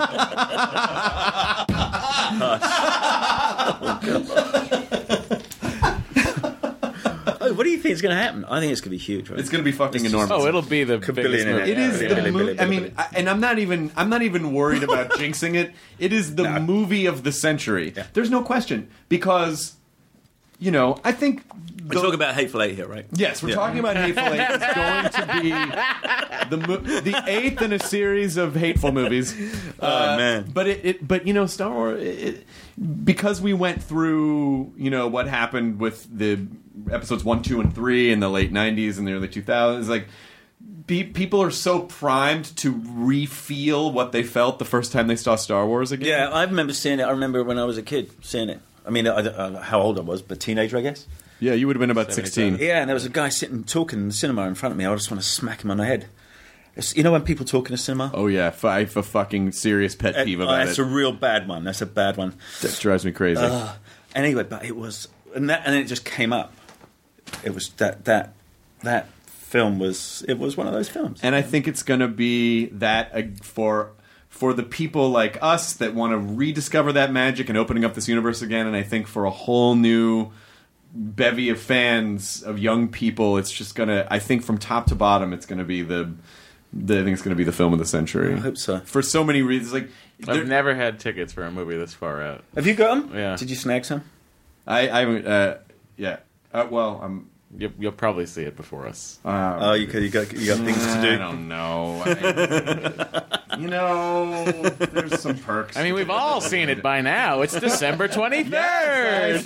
oh, what do you think is going to happen? I think it's going to be huge. Right? It's going to be fucking It's just- enormous. Oh, it'll be the biggest Billionaire. movie. It is Yeah, the Billy, movie. Billy, I Billy, mean, I, and I'm not even. I'm not even worried about jinxing it. It is the No. movie of the century. Yeah. There's no question because, you know, I think. We're talking about Hateful Eight here, right? Yes, we're Yeah. talking about Hateful Eight. It's going to be the mo- the eighth in a series of hateful movies. Oh, man. But it, it but you know, Star Wars, it, it, because we went through, you know, what happened with the episodes one, two, and three in the late nineties and the early two thousands, like. Be, people are so primed to re-feel what they felt the first time they saw Star Wars again. Yeah, I remember seeing it. I remember when I was a kid seeing it. I mean, I don't know how old I was, but teenager, I guess. Yeah, you would have been about sixteen. Yeah, and there was a guy sitting talking in the cinema in front of me. I just want to smack him on the head. It's, you know when people talk in a cinema? Oh yeah, I have a fucking serious pet Uh, peeve oh, about that's it. a real bad one. That's a bad one. That drives me crazy. Uh, anyway, but it was, and that, and then it just came up. It was that that that film was it was one of those films, and I think it's going to be that uh, for for the people like us that want to rediscover that magic and opening up this universe again. And I think for a whole new bevy of fans of young people, it's just gonna. I think from top to bottom, it's going to be the. the I think it's going to be the film of the century. I hope so. For so many reasons, like I've never had tickets for a movie this far out. Have you got them? Yeah. Did you snag some? I, I haven't. Uh, yeah. Uh, well, I'm. You'll, you'll probably see it before us. Uh, oh, you got you got you got things to do. I don't know. I, you know, there's some perks. I mean, we've all seen it by now. It's December twenty-third. Yes,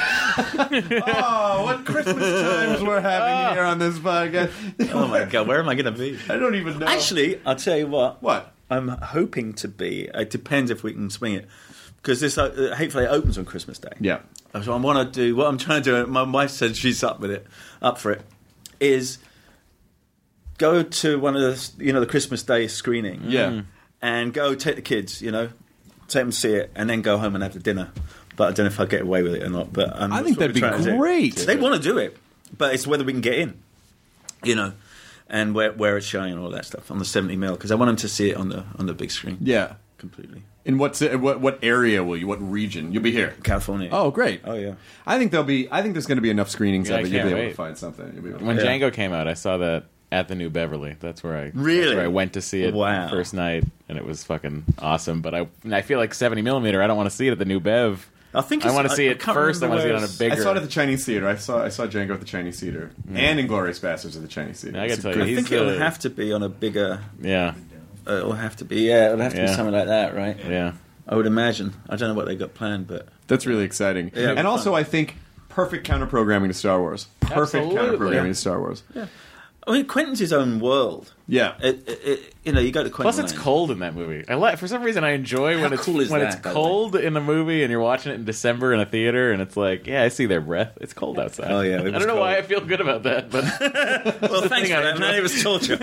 oh, what Christmas times we're having here on this podcast. Oh my god, where am I going to be? I don't even know. Actually, I'll tell you what. What? I'm hoping to be. It depends if we can swing it. Because this uh, Hateful Eight opens on Christmas Day. Yeah. So I want to do what I'm trying to do. My wife said she's up with it, up for it. Is go to one of the you know the Christmas Day screening. Yeah. And go take the kids. You know, take them to see it, and then go home and have the dinner. But I don't know if I'll get away with it or not. But um, I think that'd be great. They want to do it, but it's whether we can get in. You know, and where where it's showing and all that stuff on the seventy mil because I want them to see it on the on the big screen. Yeah. Completely. In what what what area will you? What region? You'll be here, California. Oh, great. Oh yeah. I think there'll be. I think there's going to be enough screenings Yeah, of I it. You'll be can't able wait. to find something. You'll be able to, When Yeah. Django came out, I saw that at the New Beverly. That's where I Really? that's where I went to see it Wow. first night, and it was fucking awesome. But I and I feel like seventy millimeter. I don't want to see it at the New Bev. I think I it's- want to see I- I it can't first. I remember want to see it where on a it's- bigger. I saw it at the Chinese Theater. I saw I saw Django at the Chinese Theater and Inglourious Bastards at the Chinese Theater. I It's gotta a tell you, good- I think He's it'll the- have to be on a bigger. yeah, Uh, it'll have to be. Yeah, it'll have to be Yeah. something like that, right? yeah. I would imagine. I don't know what they got planned, but That's really exciting. Yeah, and fun. also, I think perfect counter programming to Star Wars. Perfect Absolutely. counter programming Yeah. to Star Wars. yeah. I mean, Quentin's his own world. Yeah. It, it, it, you know, you go to Quentin. Plus, it's Lane. cold in that movie. I like for some reason I enjoy when How it's cool is when that, it's by the way? cold in the movie and you're watching it in December in a theater and it's like, yeah, I see their breath. It's cold outside. Oh, yeah, it I was don't know why I cold. feel good about that, but Well, thanks thing for I that, man. enjoy. It was torture.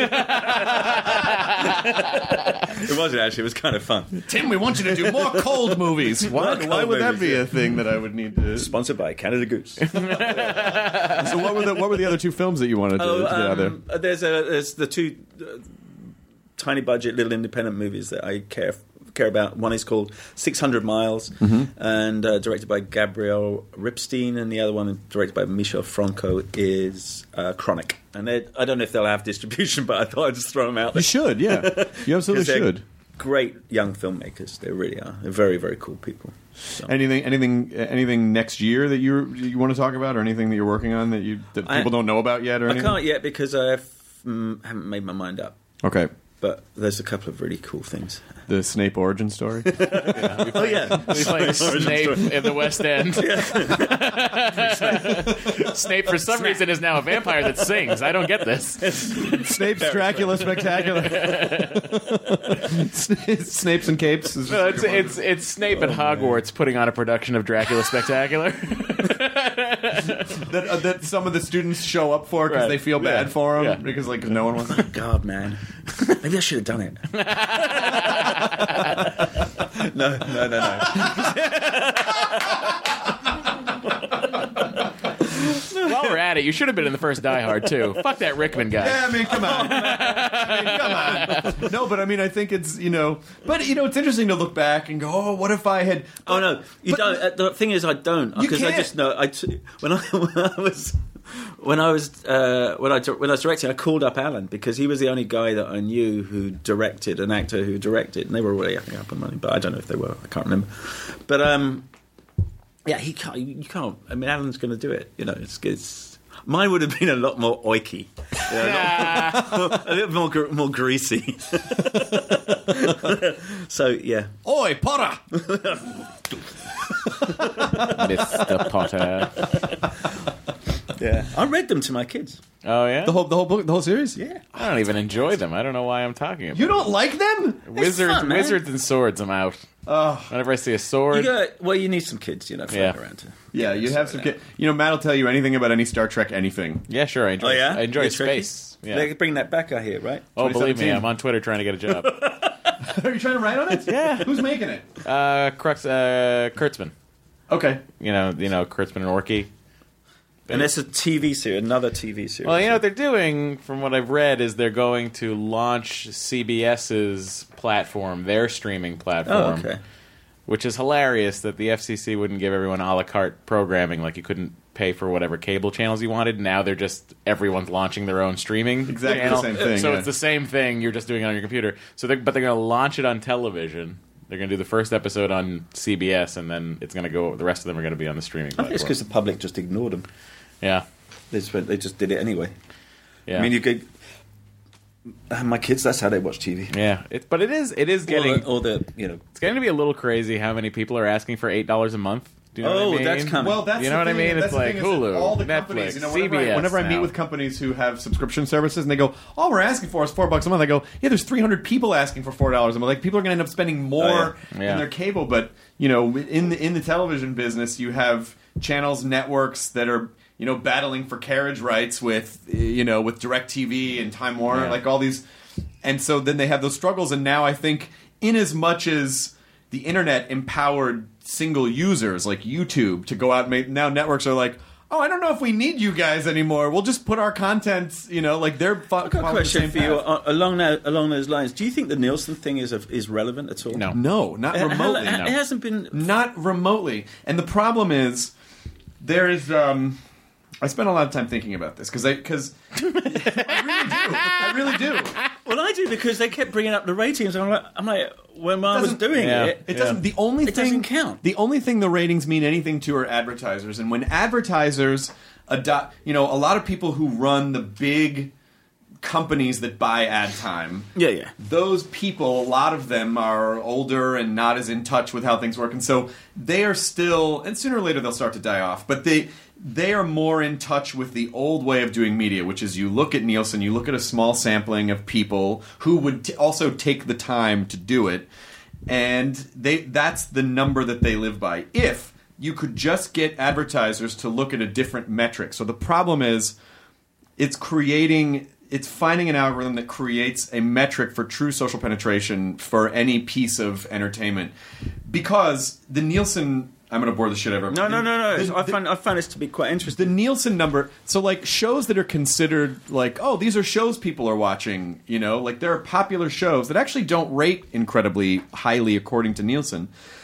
It wasn't actually. It was kind of fun. Tim, we want you to do more cold movies. Why, More why cold would that movies, be yeah. a thing that I would need to? Sponsored by Canada Goose. So what were the what were the other two films that you wanted to, Oh, to get out there? um, there's a there's the two uh, tiny budget little independent movies that I care care about. One is called six hundred miles Mm-hmm. and uh, directed by Gabriel Ripstein, and the other one directed by Michel Franco is uh, Chronic. And they- I don't know if they'll have distribution, but I thought I'd just throw them out there. You should, yeah. You absolutely 'Cause they're should. Great young filmmakers, they really are. They're very very cool people. So. Anything, anything, anything next year that you you want to talk about, or anything that you're working on that you that I- people don't know about yet, or I anything? can't yet because I mm, haven't made my mind up. Okay, But there's a couple of really cool things. the Snape origin story. Oh yeah, we playing Snape in the West End. Snape, for some reason, is now a vampire that sings. I don't get this. Snape's Dracula Spectacular. Snapes and Capes. Is No, it's, it's it's Snape at Hogwarts putting on a production of Dracula Spectacular. that, uh, that some of the students show up for because Right. they feel Yeah. bad for him Yeah. because like no one wants. God, man. Maybe I should have done it. no, no, no, no. While we're at it, you should have been in the first Die Hard too. Fuck that Rickman guy. Yeah, I mean, come on. I mean, come on. No, but I mean, I think it's, you know, but, you know, it's interesting to look back and go, oh, what if I had. Oh, no. You But- don't. Uh, the thing is, I don't. You Because I can't. just know. I t- when, I, when I was. When I was uh, when I di- when I was directing, I called up Alan because he was the only guy that I knew who directed, an actor who directed, and they were already I think up and running, but I don't know if they were. I can't remember. But um, yeah, he can't. You can't. I mean, Alan's going to do it. You know, it's, it's mine would have been a lot more oiky, you know, a, lot more, a little more gr- more greasy. So yeah, Oi, Potter! Mister Potter. yeah. I read them to my kids. Oh yeah. The whole, the whole book, the whole series? Yeah. I don't even enjoy them. I don't know why I'm talking about. You don't like them? Wizards, fun, man. Wizards and Swords. I'm out. Oh. Whenever I see a sword, You got, well, you need some kids, you know, floating Yeah. around. To, Yeah, you have some. Ki- you know, Matt will tell you anything about any Star Trek, anything. yeah, sure, I enjoy. Oh yeah, I enjoy You're tricky? space. Yeah. They bring that back, I hear, right? Oh, believe me, twenty seventeen. I'm on Twitter trying to get a job. Are you trying to write on it? Yeah. Who's making it? uh, Crux, uh, Kurtzman. Okay. You know, you know, Kurtzman and Orky. And it's a T V series, another T V series. Well, you know what they're doing, from what I've read, is they're going to launch CBS's platform, their streaming platform. Oh, okay. Which is hilarious that the F C C wouldn't give everyone a la carte programming, like you couldn't pay for whatever cable channels you wanted. Now they're just, everyone's launching their own streaming Exactly channel. the same thing. So yeah. it's the same thing, you're just doing it on your computer. So, they're, But they're going to launch it on television. They're going to do the first episode on C B S, and then it's going to go. The rest of them are going to be on the streaming I think platform. it's because the public just ignored them. Yeah. They just, went, they just did it anyway. Yeah. I mean, you could. Uh, my kids, that's how they watch T V. Yeah, it, but it is it is getting Or the, or the you know. it's getting to be a little crazy how many people are asking for eight dollars a month. Do you know Oh, what I mean? that's coming. Well, that's You know the what I thing, mean? that's It's the like thing is that Hulu, all the Netflix, companies, you know, whenever, C B S I, whenever I meet now. with companies who have subscription services and they go, all we're asking for is four bucks a month. I go, yeah, there's three hundred people asking for four dollars a month. Like, people are going to end up spending more Oh, yeah. Yeah. in their cable. But, you know, in the, in the television business, you have channels, networks that are, you know, battling for carriage rights with, you know, with DirecTV and Time Warner, Yeah. like all these. And so then they have those struggles. And now I think, in as much as the internet empowered single users like YouTube to go out and make, now networks are like, oh, I don't know if we need you guys anymore. We'll just put our content, you know, like they're fu- I've got a following the question same for you path. uh, along that, along those lines. Do you think the Nielsen thing is a, is relevant at all? No. No, not It, remotely. it, no. it hasn't been. Not remotely. And the problem is, there is. Um, I spent a lot of time thinking about this because I because I really do. I really do. Well, I do because they kept bringing up the ratings. And I'm like, I'm like, when I was Doesn't- doing Yeah. it, It doesn't. The only It thing doesn't count. The only thing the ratings mean anything to are advertisers, and when advertisers adopt, you know, a lot of people who run the big companies that buy ad time. Yeah, yeah. Those people, a lot of them are older and not as in touch with how things work, and so they are still. And sooner or later they'll start to die off, but they. They are more in touch with the old way of doing media, which is you look at Nielsen, you look at a small sampling of people who would t- also take the time to do it, and they that's the number that they live by. If you could just get advertisers to look at a different metric. So the problem is it's creating it's finding an algorithm that creates a metric for true social penetration for any piece of entertainment. Because the Nielsen I'm going to bore the shit out of No, no, no, no. The- I the- find I find this to be quite the interesting. Nielsen number, so like shows that are considered like, oh, these are shows people are watching, you know, like there are popular shows that actually don't rate incredibly highly according to Nielsen,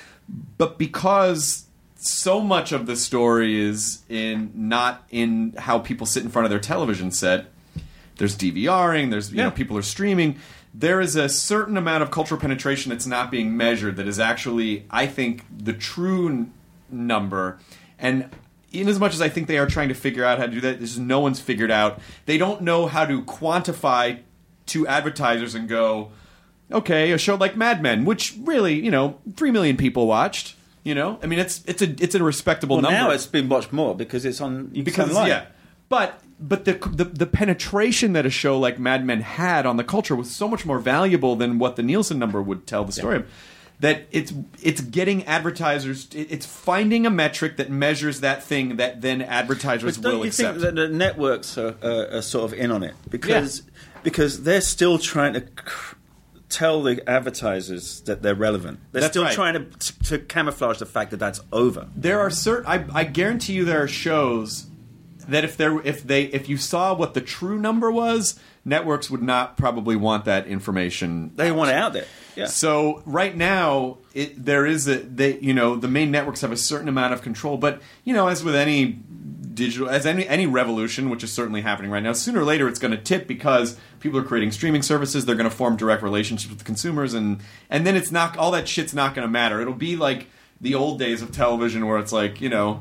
but because so much of the story is in not in how people sit in front of their television set, there's DVRing, there's you Yeah. know people are streaming. There is a certain amount of cultural penetration that's not being measured that is actually, I think, the true n- number. And in as much as I think they are trying to figure out how to do that, there's no one's figured out. They don't know how to quantify to advertisers and go, okay, a show like Mad Men, which really, you know, three million people watched. You know, I mean, it's it's a it's a respectable Well, number. now it's been watched more because it's on. You because can online. yeah, but but the, the the penetration that a show like Mad Men had on the culture was so much more valuable than what the Nielsen number would tell the story of. That it's it's getting advertisers, it- it's finding a metric that measures that thing that then advertisers But don't will you accept. think that the networks are, uh, are sort of in on it because because they're still trying to cr- tell the advertisers that they're relevant. They're That's still right. trying to to camouflage the fact that that's over. There are certain. I, I guarantee you, there are shows that if there, if they, if you saw what the true number was, networks would not probably want that information. They want it out there. Yeah. So right now, it, there is a they, you know, the main networks have a certain amount of control, but you know, as with any digital, as any any revolution, which is certainly happening right now, sooner or later it's going to tip because people are creating streaming services. They're going to form direct relationships with consumers, and and then it's not all that shit's not going to matter. It'll be like the old days of television, where it's like you know.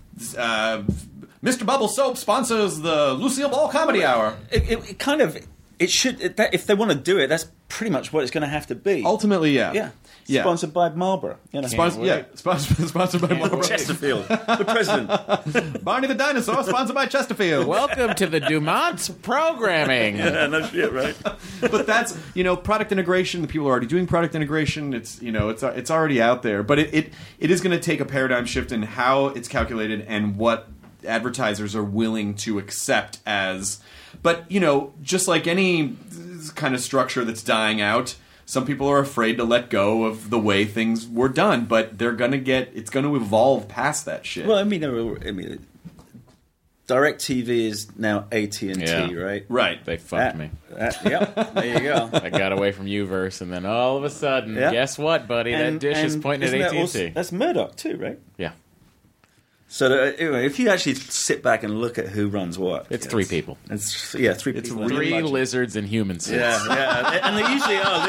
Uh, Mister Bubble Soap sponsors the Lucille Ball Comedy Hour. It, it, it kind of it should it, that, if they want to do it, that's pretty much what it's going to have to be. Ultimately, yeah. Yeah. Yeah. Sponsored by Marlboro. You know. Sponsor, yeah, sponsored, sponsored by Marlboro. Chesterfield, the president. Barney the Dinosaur, sponsored by Chesterfield. Welcome to the Dumont's programming. Yeah, no shit, right? But that's, you know, product integration. The people are already doing product integration. It's, you know, it's it's already out there. But it it, it is going to take a paradigm shift in how it's calculated and what advertisers are willing to accept as. But, you know, just like any kind of structure that's dying out, some people are afraid to let go of the way things were done, but they're gonna get. It's going to evolve past that shit. Well, I mean, I mean, DirecTV is now A T and T, Yeah. right? Right. They fucked Uh, me. Uh, yep. There you go. I got away from Uverse, and then all of a sudden, Yeah. guess what, buddy? And- that dish is and pointing at isn't A that T and also- T. That's Murdoch too, right? Yeah. So that, anyway, if you actually sit back and look at who runs what, It's three people. It's yeah, three It's people. Three Imagine. lizards and human suits. Yeah, yeah, and they usually are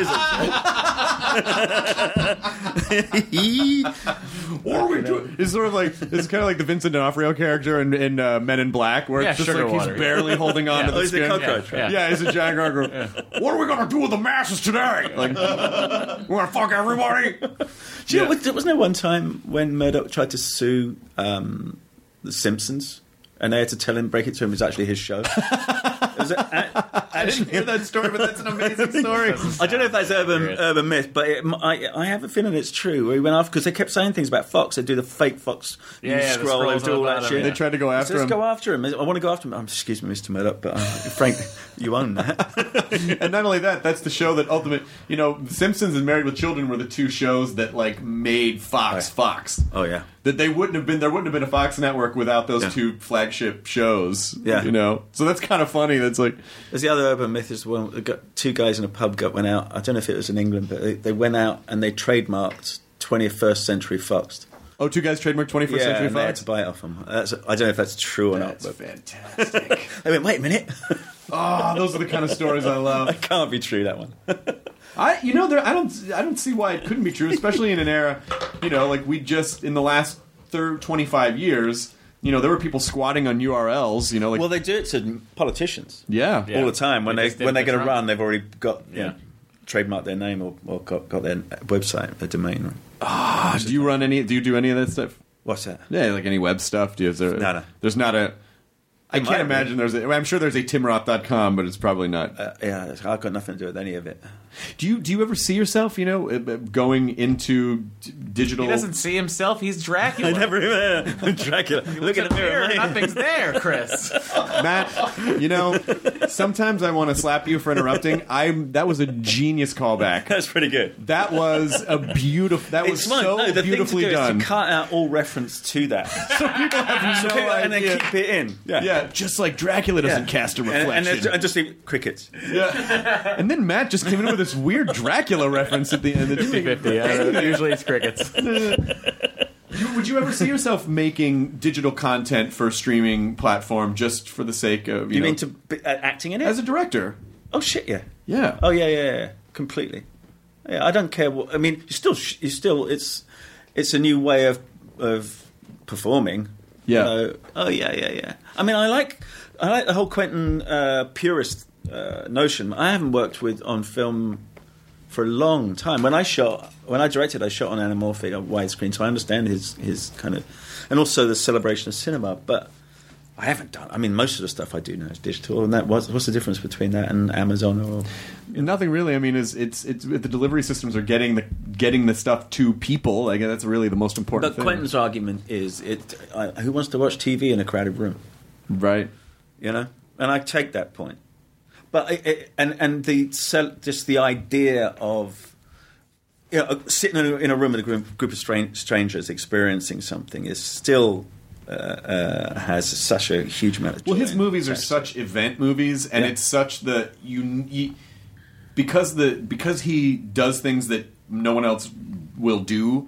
lizards. What are we doing? It's sort of like it's kind of like the Vincent D'Onofrio character in, in uh, Men in Black, where Yeah, it's just sugar like water. he's barely holding on Yeah. to the Oh, he's a skin. cockroach, yeah. right? yeah, he's a giant cockroach. What are we gonna do with the masses today? Like, we're gonna fuck everybody. Do you know, wasn't there one time when Murdoch tried to sue um, The Simpsons, and they had to tell him, break it to him, it was actually his show? Was it, a- I didn't hear that story, but that's an amazing story. I don't know if that's urban Weird. urban myth, but it, I, I have a feeling it's true. Where he went off because they kept saying things about Fox. They do the fake Fox Yeah, news yeah, the scroll. They scrolls do all on the that bottom, shit. yeah. They tried to go So after let's him. go after him. I want to go after him. Um, excuse me, Mister Murdoch, but uh, Frank, you own that. And not only that, that's the show that ultimate. You know, The Simpsons and Married with Children were the two shows that like made Fox Fox. Oh yeah. That they wouldn't have been. There wouldn't have been a Fox network without those Yeah. two flagship shows. Yeah. you know. So that's kind of funny. That's like. There's the other urban myth is one. They got two guys in a pub got went out. I don't know if it was in England, but they, they went out and they trademarked twenty-first Century Fox. Oh, two guys trademarked twenty-first Yeah, Century and they had Fox. to buy it off them. That's, I don't know if that's true or That's not. But fantastic. they went, wait a minute. Oh, those are the kind of stories I love. That can't be true, that one. I, you know, there. I don't. I don't see why it couldn't be true, especially in an era, you know, like we just in the last thir- twenty-five years. You know, there were people squatting on U R Ls. You know, like Well, they do it to politicians. yeah. Yeah. All the time. When They they, just did when it they're for going to Trump. run, they've already got you Yeah. know, trademarked their name or, or got, got their website, their domain. Ah, do you run any? Do you do any of that stuff? What's that? Yeah, like any web stuff. Do you? Is there, No, no. There's not a. I There can't might be. imagine there's. A, I'm sure there's a tim roth dot com, but it's probably not. Uh, yeah, I've got nothing to do with any of it. Do you do you ever see yourself, you know, uh, uh, going into d- digital? He doesn't see himself. He's Dracula. I never even Dracula. Look in the mirror. mate. Nothing's there, Chris. Matt, you know, sometimes I want to slap you for interrupting. I'm that was a genius callback. That's pretty good. That was a beautiful. That was It's fine. so No, the beautifully thing to do done. Is to cut out all reference to that. So people have So no people- and idea. then keep it in. Yeah. Yeah, just like Dracula doesn't cast a And, reflection. and, and just leave crickets. yeah. And then Matt just came in with this weird Dracula reference at the end. That fifty fifty. Yeah, usually it's crickets. You, would you ever see yourself making digital content for a streaming platform just for the sake of you, You know, mean to be, uh, acting in it? as a director? Oh shit! Yeah. Yeah. Oh yeah, yeah, yeah. Completely. Yeah, I don't care what. I mean, you still, sh- you still, it's, it's a new way of of performing. Yeah. You know? Oh yeah, yeah, yeah. I mean, I like, I like the whole Quentin uh, purist uh, notion. I haven't worked with on film for a long time. When I shot, when I directed, I shot on anamorphic, on widescreen, so I understand his his kind of, and also the celebration of cinema. But I haven't done. I mean, most of the stuff I do now is digital, and that what's, what's the difference between that and Amazon or? Nothing really. I mean, is it's it's the delivery systems are getting the getting the stuff to people. Like that's really the most important But thing. Quentin's argument is, it. Uh, who wants to watch T V in a crowded room? Right. You know, and I take that point. But it, it, and and the cel- just the idea of you know, sitting in a, in a room with a group, group of stran- strangers experiencing something is still uh, uh, has such a huge amount of joy. Well, his in movies it. are such event movies, and Yeah. it's such the you, you because the because he does things that no one else will do.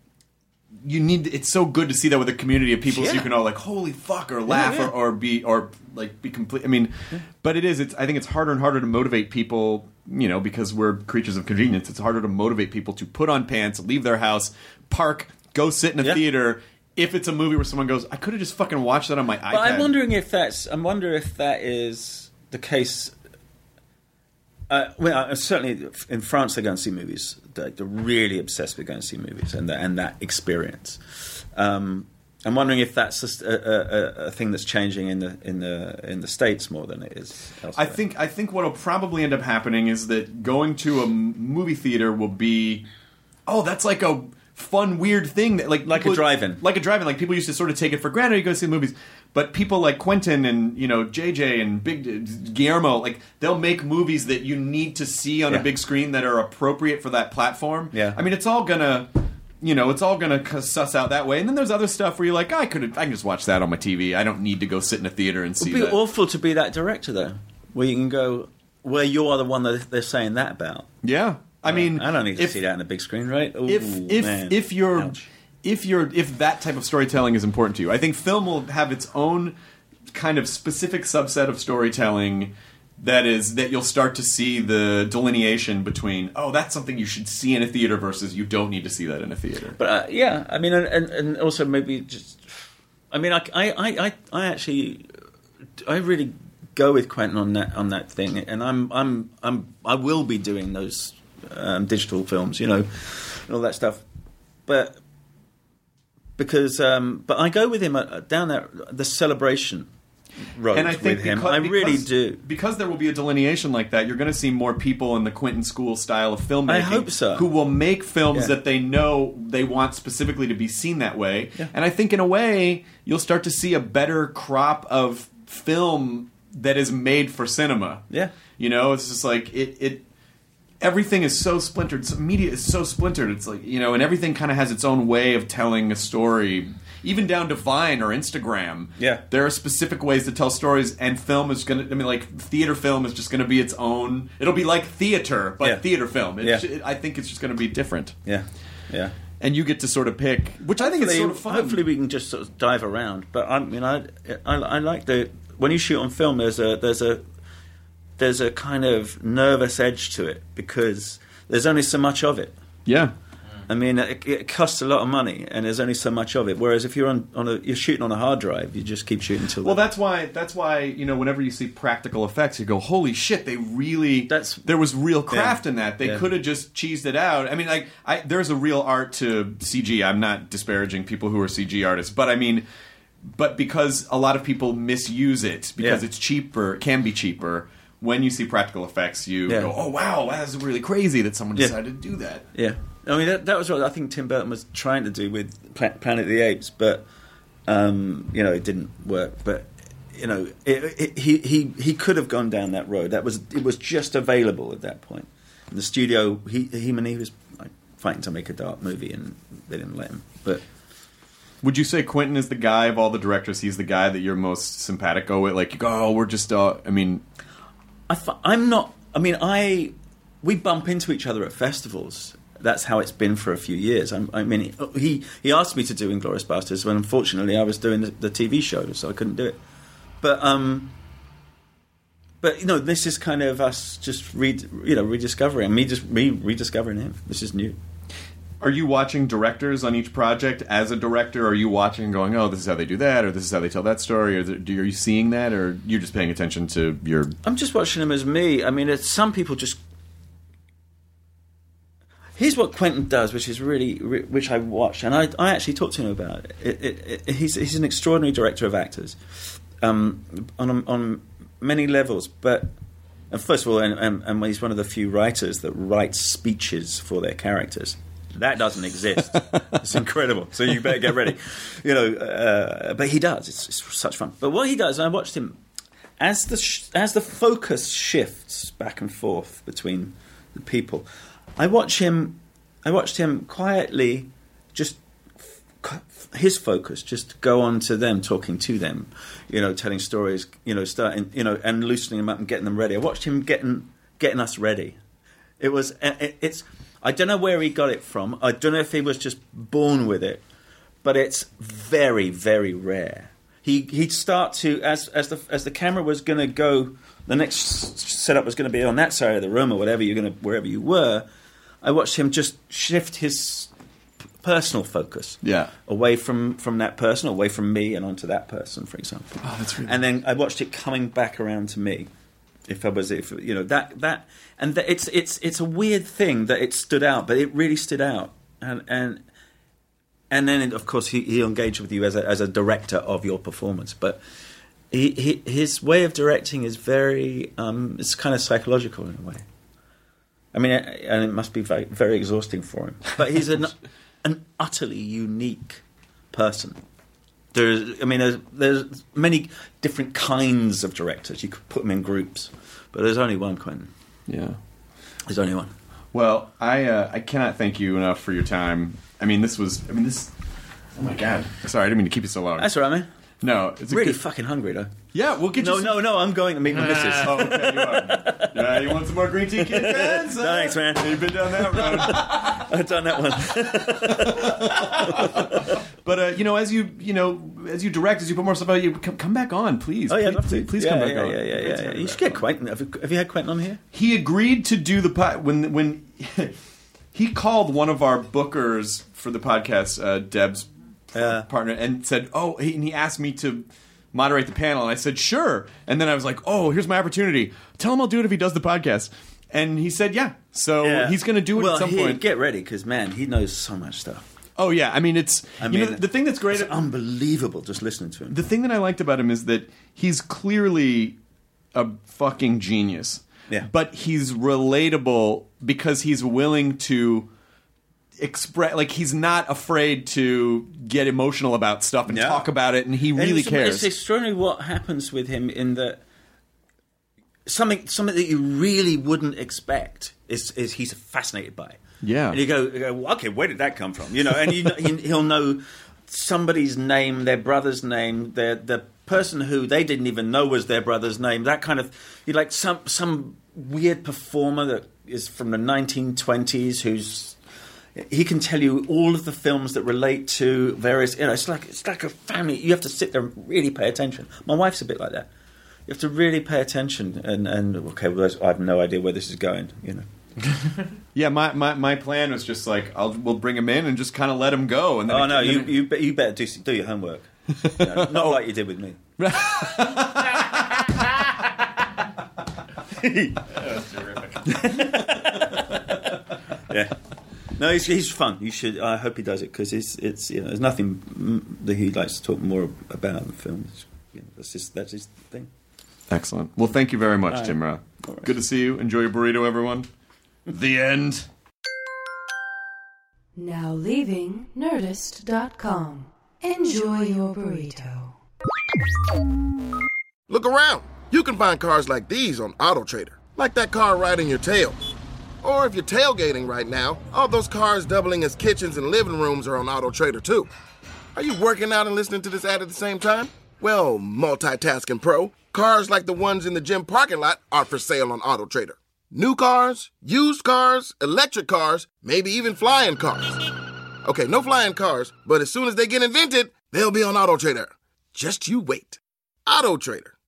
You need it's so good to see that with a community of people, so you Yeah. can all like holy fuck or laugh yeah. Or, or be or like be complete. I mean, but it is. It's I think it's harder and harder to motivate people. You know, because we're creatures of convenience. It's harder to motivate people to put on pants, leave their house, park, go sit in a Yeah. theater. If it's a movie where someone goes, I could have just fucking watched that on my iPad. But I'm wondering if that's. I'm wondering if that is the case. Uh, well, uh, certainly in France they go and see movies. They're, they're really obsessed with going to see movies and, the, and that experience. Um, I'm wondering if that's just a, a, a thing that's changing in the in the in the States more than it is elsewhere. I think I think what'll probably end up happening is that going to a m- movie theater will be, oh, that's like a fun weird thing that like like people, a drive-in, like a drive-in. Like people used to sort of take it for granted. You go see movies. But people like Quentin and, you know, J J and Big Guillermo, like, they'll make movies that you need to see on yeah. a big screen that are appropriate for that platform. Yeah. I mean, it's all gonna, you know, it's all gonna suss out that way. And then there's other stuff where you're like, oh, I could, I can just watch that on my T V. I don't need to go sit in a theater and see that. It would be that. awful to be that director, though, where you can go, where you are the one that they're saying that about. Yeah. I mean, I don't need to if, see that on a big screen, right? Ooh, if if man. if you're Ouch. if you're if that type of storytelling is important to you, I think film will have its own kind of specific subset of storytelling that is that you'll start to see the delineation between, oh, that's something you should see in a theater versus you don't need to see that in a theater. But uh, yeah, I mean, and, and, and also maybe just, I mean, I, I, I, I actually, I really go with Quentin on that on that thing, and I'm I'm I'm I will be doing those um, digital films, you know, and all that stuff, but because um, but I go with him uh, down that the celebration road and I think with him. because, I really because, do. Because there will be a delineation like that, you're going to see more people in the Quentin School style of filmmaking. I hope so. Who will make films Yeah. that they know they want specifically to be seen that way. Yeah. And I think in a way, you'll start to see a better crop of film that is made for cinema. Yeah. You know, it's just like it... it everything is so splintered. So media is so splintered. It's like, you know, and everything kind of has its own way of telling a story. Even down to Vine or Instagram. Yeah. There are specific ways to tell stories, and film is going to, I mean, like, theater film is just going to be its own. It'll be like theater, but Yeah. theater film. It, Yeah. it, I think it's just going to be different. Yeah, yeah. And you get to sort of pick, which I think is Hopefully- sort of fun. Hopefully, we can just sort of dive around. But I mean, I, I, I like the when you shoot on film. There's a there's a there's a kind of nervous edge to it because there's only so much of it. Yeah. I mean, it, it costs a lot of money, and there's only so much of it. Whereas if you're on, on a you're shooting on a hard drive, you just keep shooting till. Well, the, that's why. That's why you know. Whenever you see practical effects, you go, "Holy shit! They really." That's there was real craft yeah, in that. They yeah. could have just cheesed it out. I mean, like, I, there's a real art to C G. I'm not disparaging people who are C G artists, but I mean, but because a lot of people misuse it because Yeah. it's cheaper, can be cheaper. When you see practical effects, you Yeah. go, "Oh wow, that's really crazy that someone Yeah. decided to do that." Yeah, I mean that, that was what I think Tim Burton was trying to do with Pla- Planet of the Apes, but um, you know it didn't work. But you know it, it, he he he could have gone down that road. That was it was just available at that point. In the studio, he him and he was like, fighting to make a dark movie, and they didn't let him. But would you say Quentin is the guy of all the directors? He's the guy that you're most simpatico with. Like, you go, oh, we're just. Uh, I mean. I f- I'm not. I mean, I we bump into each other at festivals. That's how it's been for a few years. I'm, I mean, he he asked me to do Inglourious Basterds when, unfortunately, I was doing the, the T V show, so I couldn't do it. But um, but you know, this is kind of us just re you know rediscovering me, just me rediscovering him. This is new. Are you watching directors on each project as a director? Or are you watching and going, oh, this is how they do that, or this is how they tell that story? Or are you seeing that, or you're just paying attention to your... I'm just watching him as me. I mean, it's, some people just... Here's what Quentin does, which is really... which I watched, and I, I actually talked to him about it. it, it, it he's, he's an extraordinary director of actors um, on, on many levels, but... And first of all, and, and, and he's one of the few writers that writes speeches for their characters. That doesn't exist. It's incredible. So you better get ready. You know, uh, but he does. It's, it's such fun. But what he does, and I watched him as the sh- as the focus shifts back and forth between the people. I watch him. I watched him quietly, just f- his focus, just go on to them, talking to them. You know, telling stories. You know, starting. You know, and loosening them up and getting them ready. I watched him getting getting us ready. It was. It, it's. I don't know where he got it from. I don't know if he was just born with it, but it's very, very rare. He he'd start to as as the as the camera was going to go, the next setup was going to be on that side of the room or whatever you're going to wherever you were. I watched him just shift his personal focus, yeah, away from, from that person, away from me, and onto that person, for example. Oh, that's really. And then I watched it coming back around to me. If I was, if you know that that, and that it's it's it's a weird thing that it stood out, but it really stood out, and and and then of course he he engaged with you as a as a director of your performance, but he, he his way of directing is very um, it's kind of psychological in a way. I mean, and it must be very very exhausting for him, but he's an an utterly unique person. There's, I mean, there's, there's many different kinds of directors. You could put them in groups, but there's only one, Quentin. Yeah, there's only one. Well, I uh, I cannot thank you enough for your time. I mean, this was. I mean, this. Oh my God! Sorry, I didn't mean to keep you so long. That's all right, man. No, it's a really good... fucking hungry though. Yeah, we'll get no, you. No, no, no. I'm going to meet my missus. Oh, okay, you are. Yeah, you want some more green tea, Kit Kats? No, thanks, man. You've been down that road. I've done that one. But uh, you know, as you you know, as you direct, as you put more stuff out, you come, come back on, please. Oh yeah, please, I'd love to. please, please yeah, come back yeah, on. Yeah, yeah, yeah. yeah. You should get Quentin. Have you, have you had Quentin on here? He agreed to do the pod when when he called one of our bookers for the podcast, uh, Deb's uh, partner, and said, "Oh," he, and he asked me to moderate the panel, and I said, "Sure." And then I was like, "Oh, here's my opportunity. Tell him I'll do it if he does the podcast." And he said, "Yeah." So yeah. he's going to do it well, at some he, point. Get ready, because man, he knows so much stuff. Oh yeah, I mean it's. I you mean, know, the thing that's great, it's unbelievable just listening to him. The thing that I liked about him is that he's clearly a fucking genius. Yeah. But he's relatable because he's willing to express, like he's not afraid to get emotional about stuff and Yeah. talk about it, and he And really it's, cares. It's extraordinary what happens with him in that something something that you really wouldn't expect is is he's fascinated by. Yeah. And you go, you go well, okay, where did that come from? You know, and you, he, he'll know somebody's name, their brother's name, their the person who they didn't even know was their brother's name. That kind of, you like some some weird performer that is from the nineteen twenties who's. He can tell you all of the films that relate to various. You know, it's like it's like a family. You have to sit there and really pay attention. My wife's a bit like that. You have to really pay attention, and, and okay, well, I have no idea where this is going. You know. Yeah, my, my, my plan was just like I'll we'll bring him in and just kind of let him go. And then oh it, no, you then you be- you better do do your homework. You know, not like you did with me. That's terrific. Yeah. No, he's he's fun. You should. I hope he does it because it's it's you know there's nothing that he likes to talk more about in films. You know, that's just that's his thing. Excellent. Well, thank you very much, All right. Tim Ra. All right. Good to see you. Enjoy your burrito, everyone. The end. Now leaving Nerdist dot com. Enjoy your burrito. Look around. You can find cars like these on AutoTrader, like that car riding your tail. Or if you're tailgating right now, all those cars doubling as kitchens and living rooms are on AutoTrader too. Are you working out and listening to this ad at the same time? Well, multitasking pro, cars like the ones in the gym parking lot are for sale on AutoTrader. New cars, used cars, electric cars, maybe even flying cars. Okay, no flying cars, but as soon as they get invented, they'll be on AutoTrader. Just you wait. AutoTrader.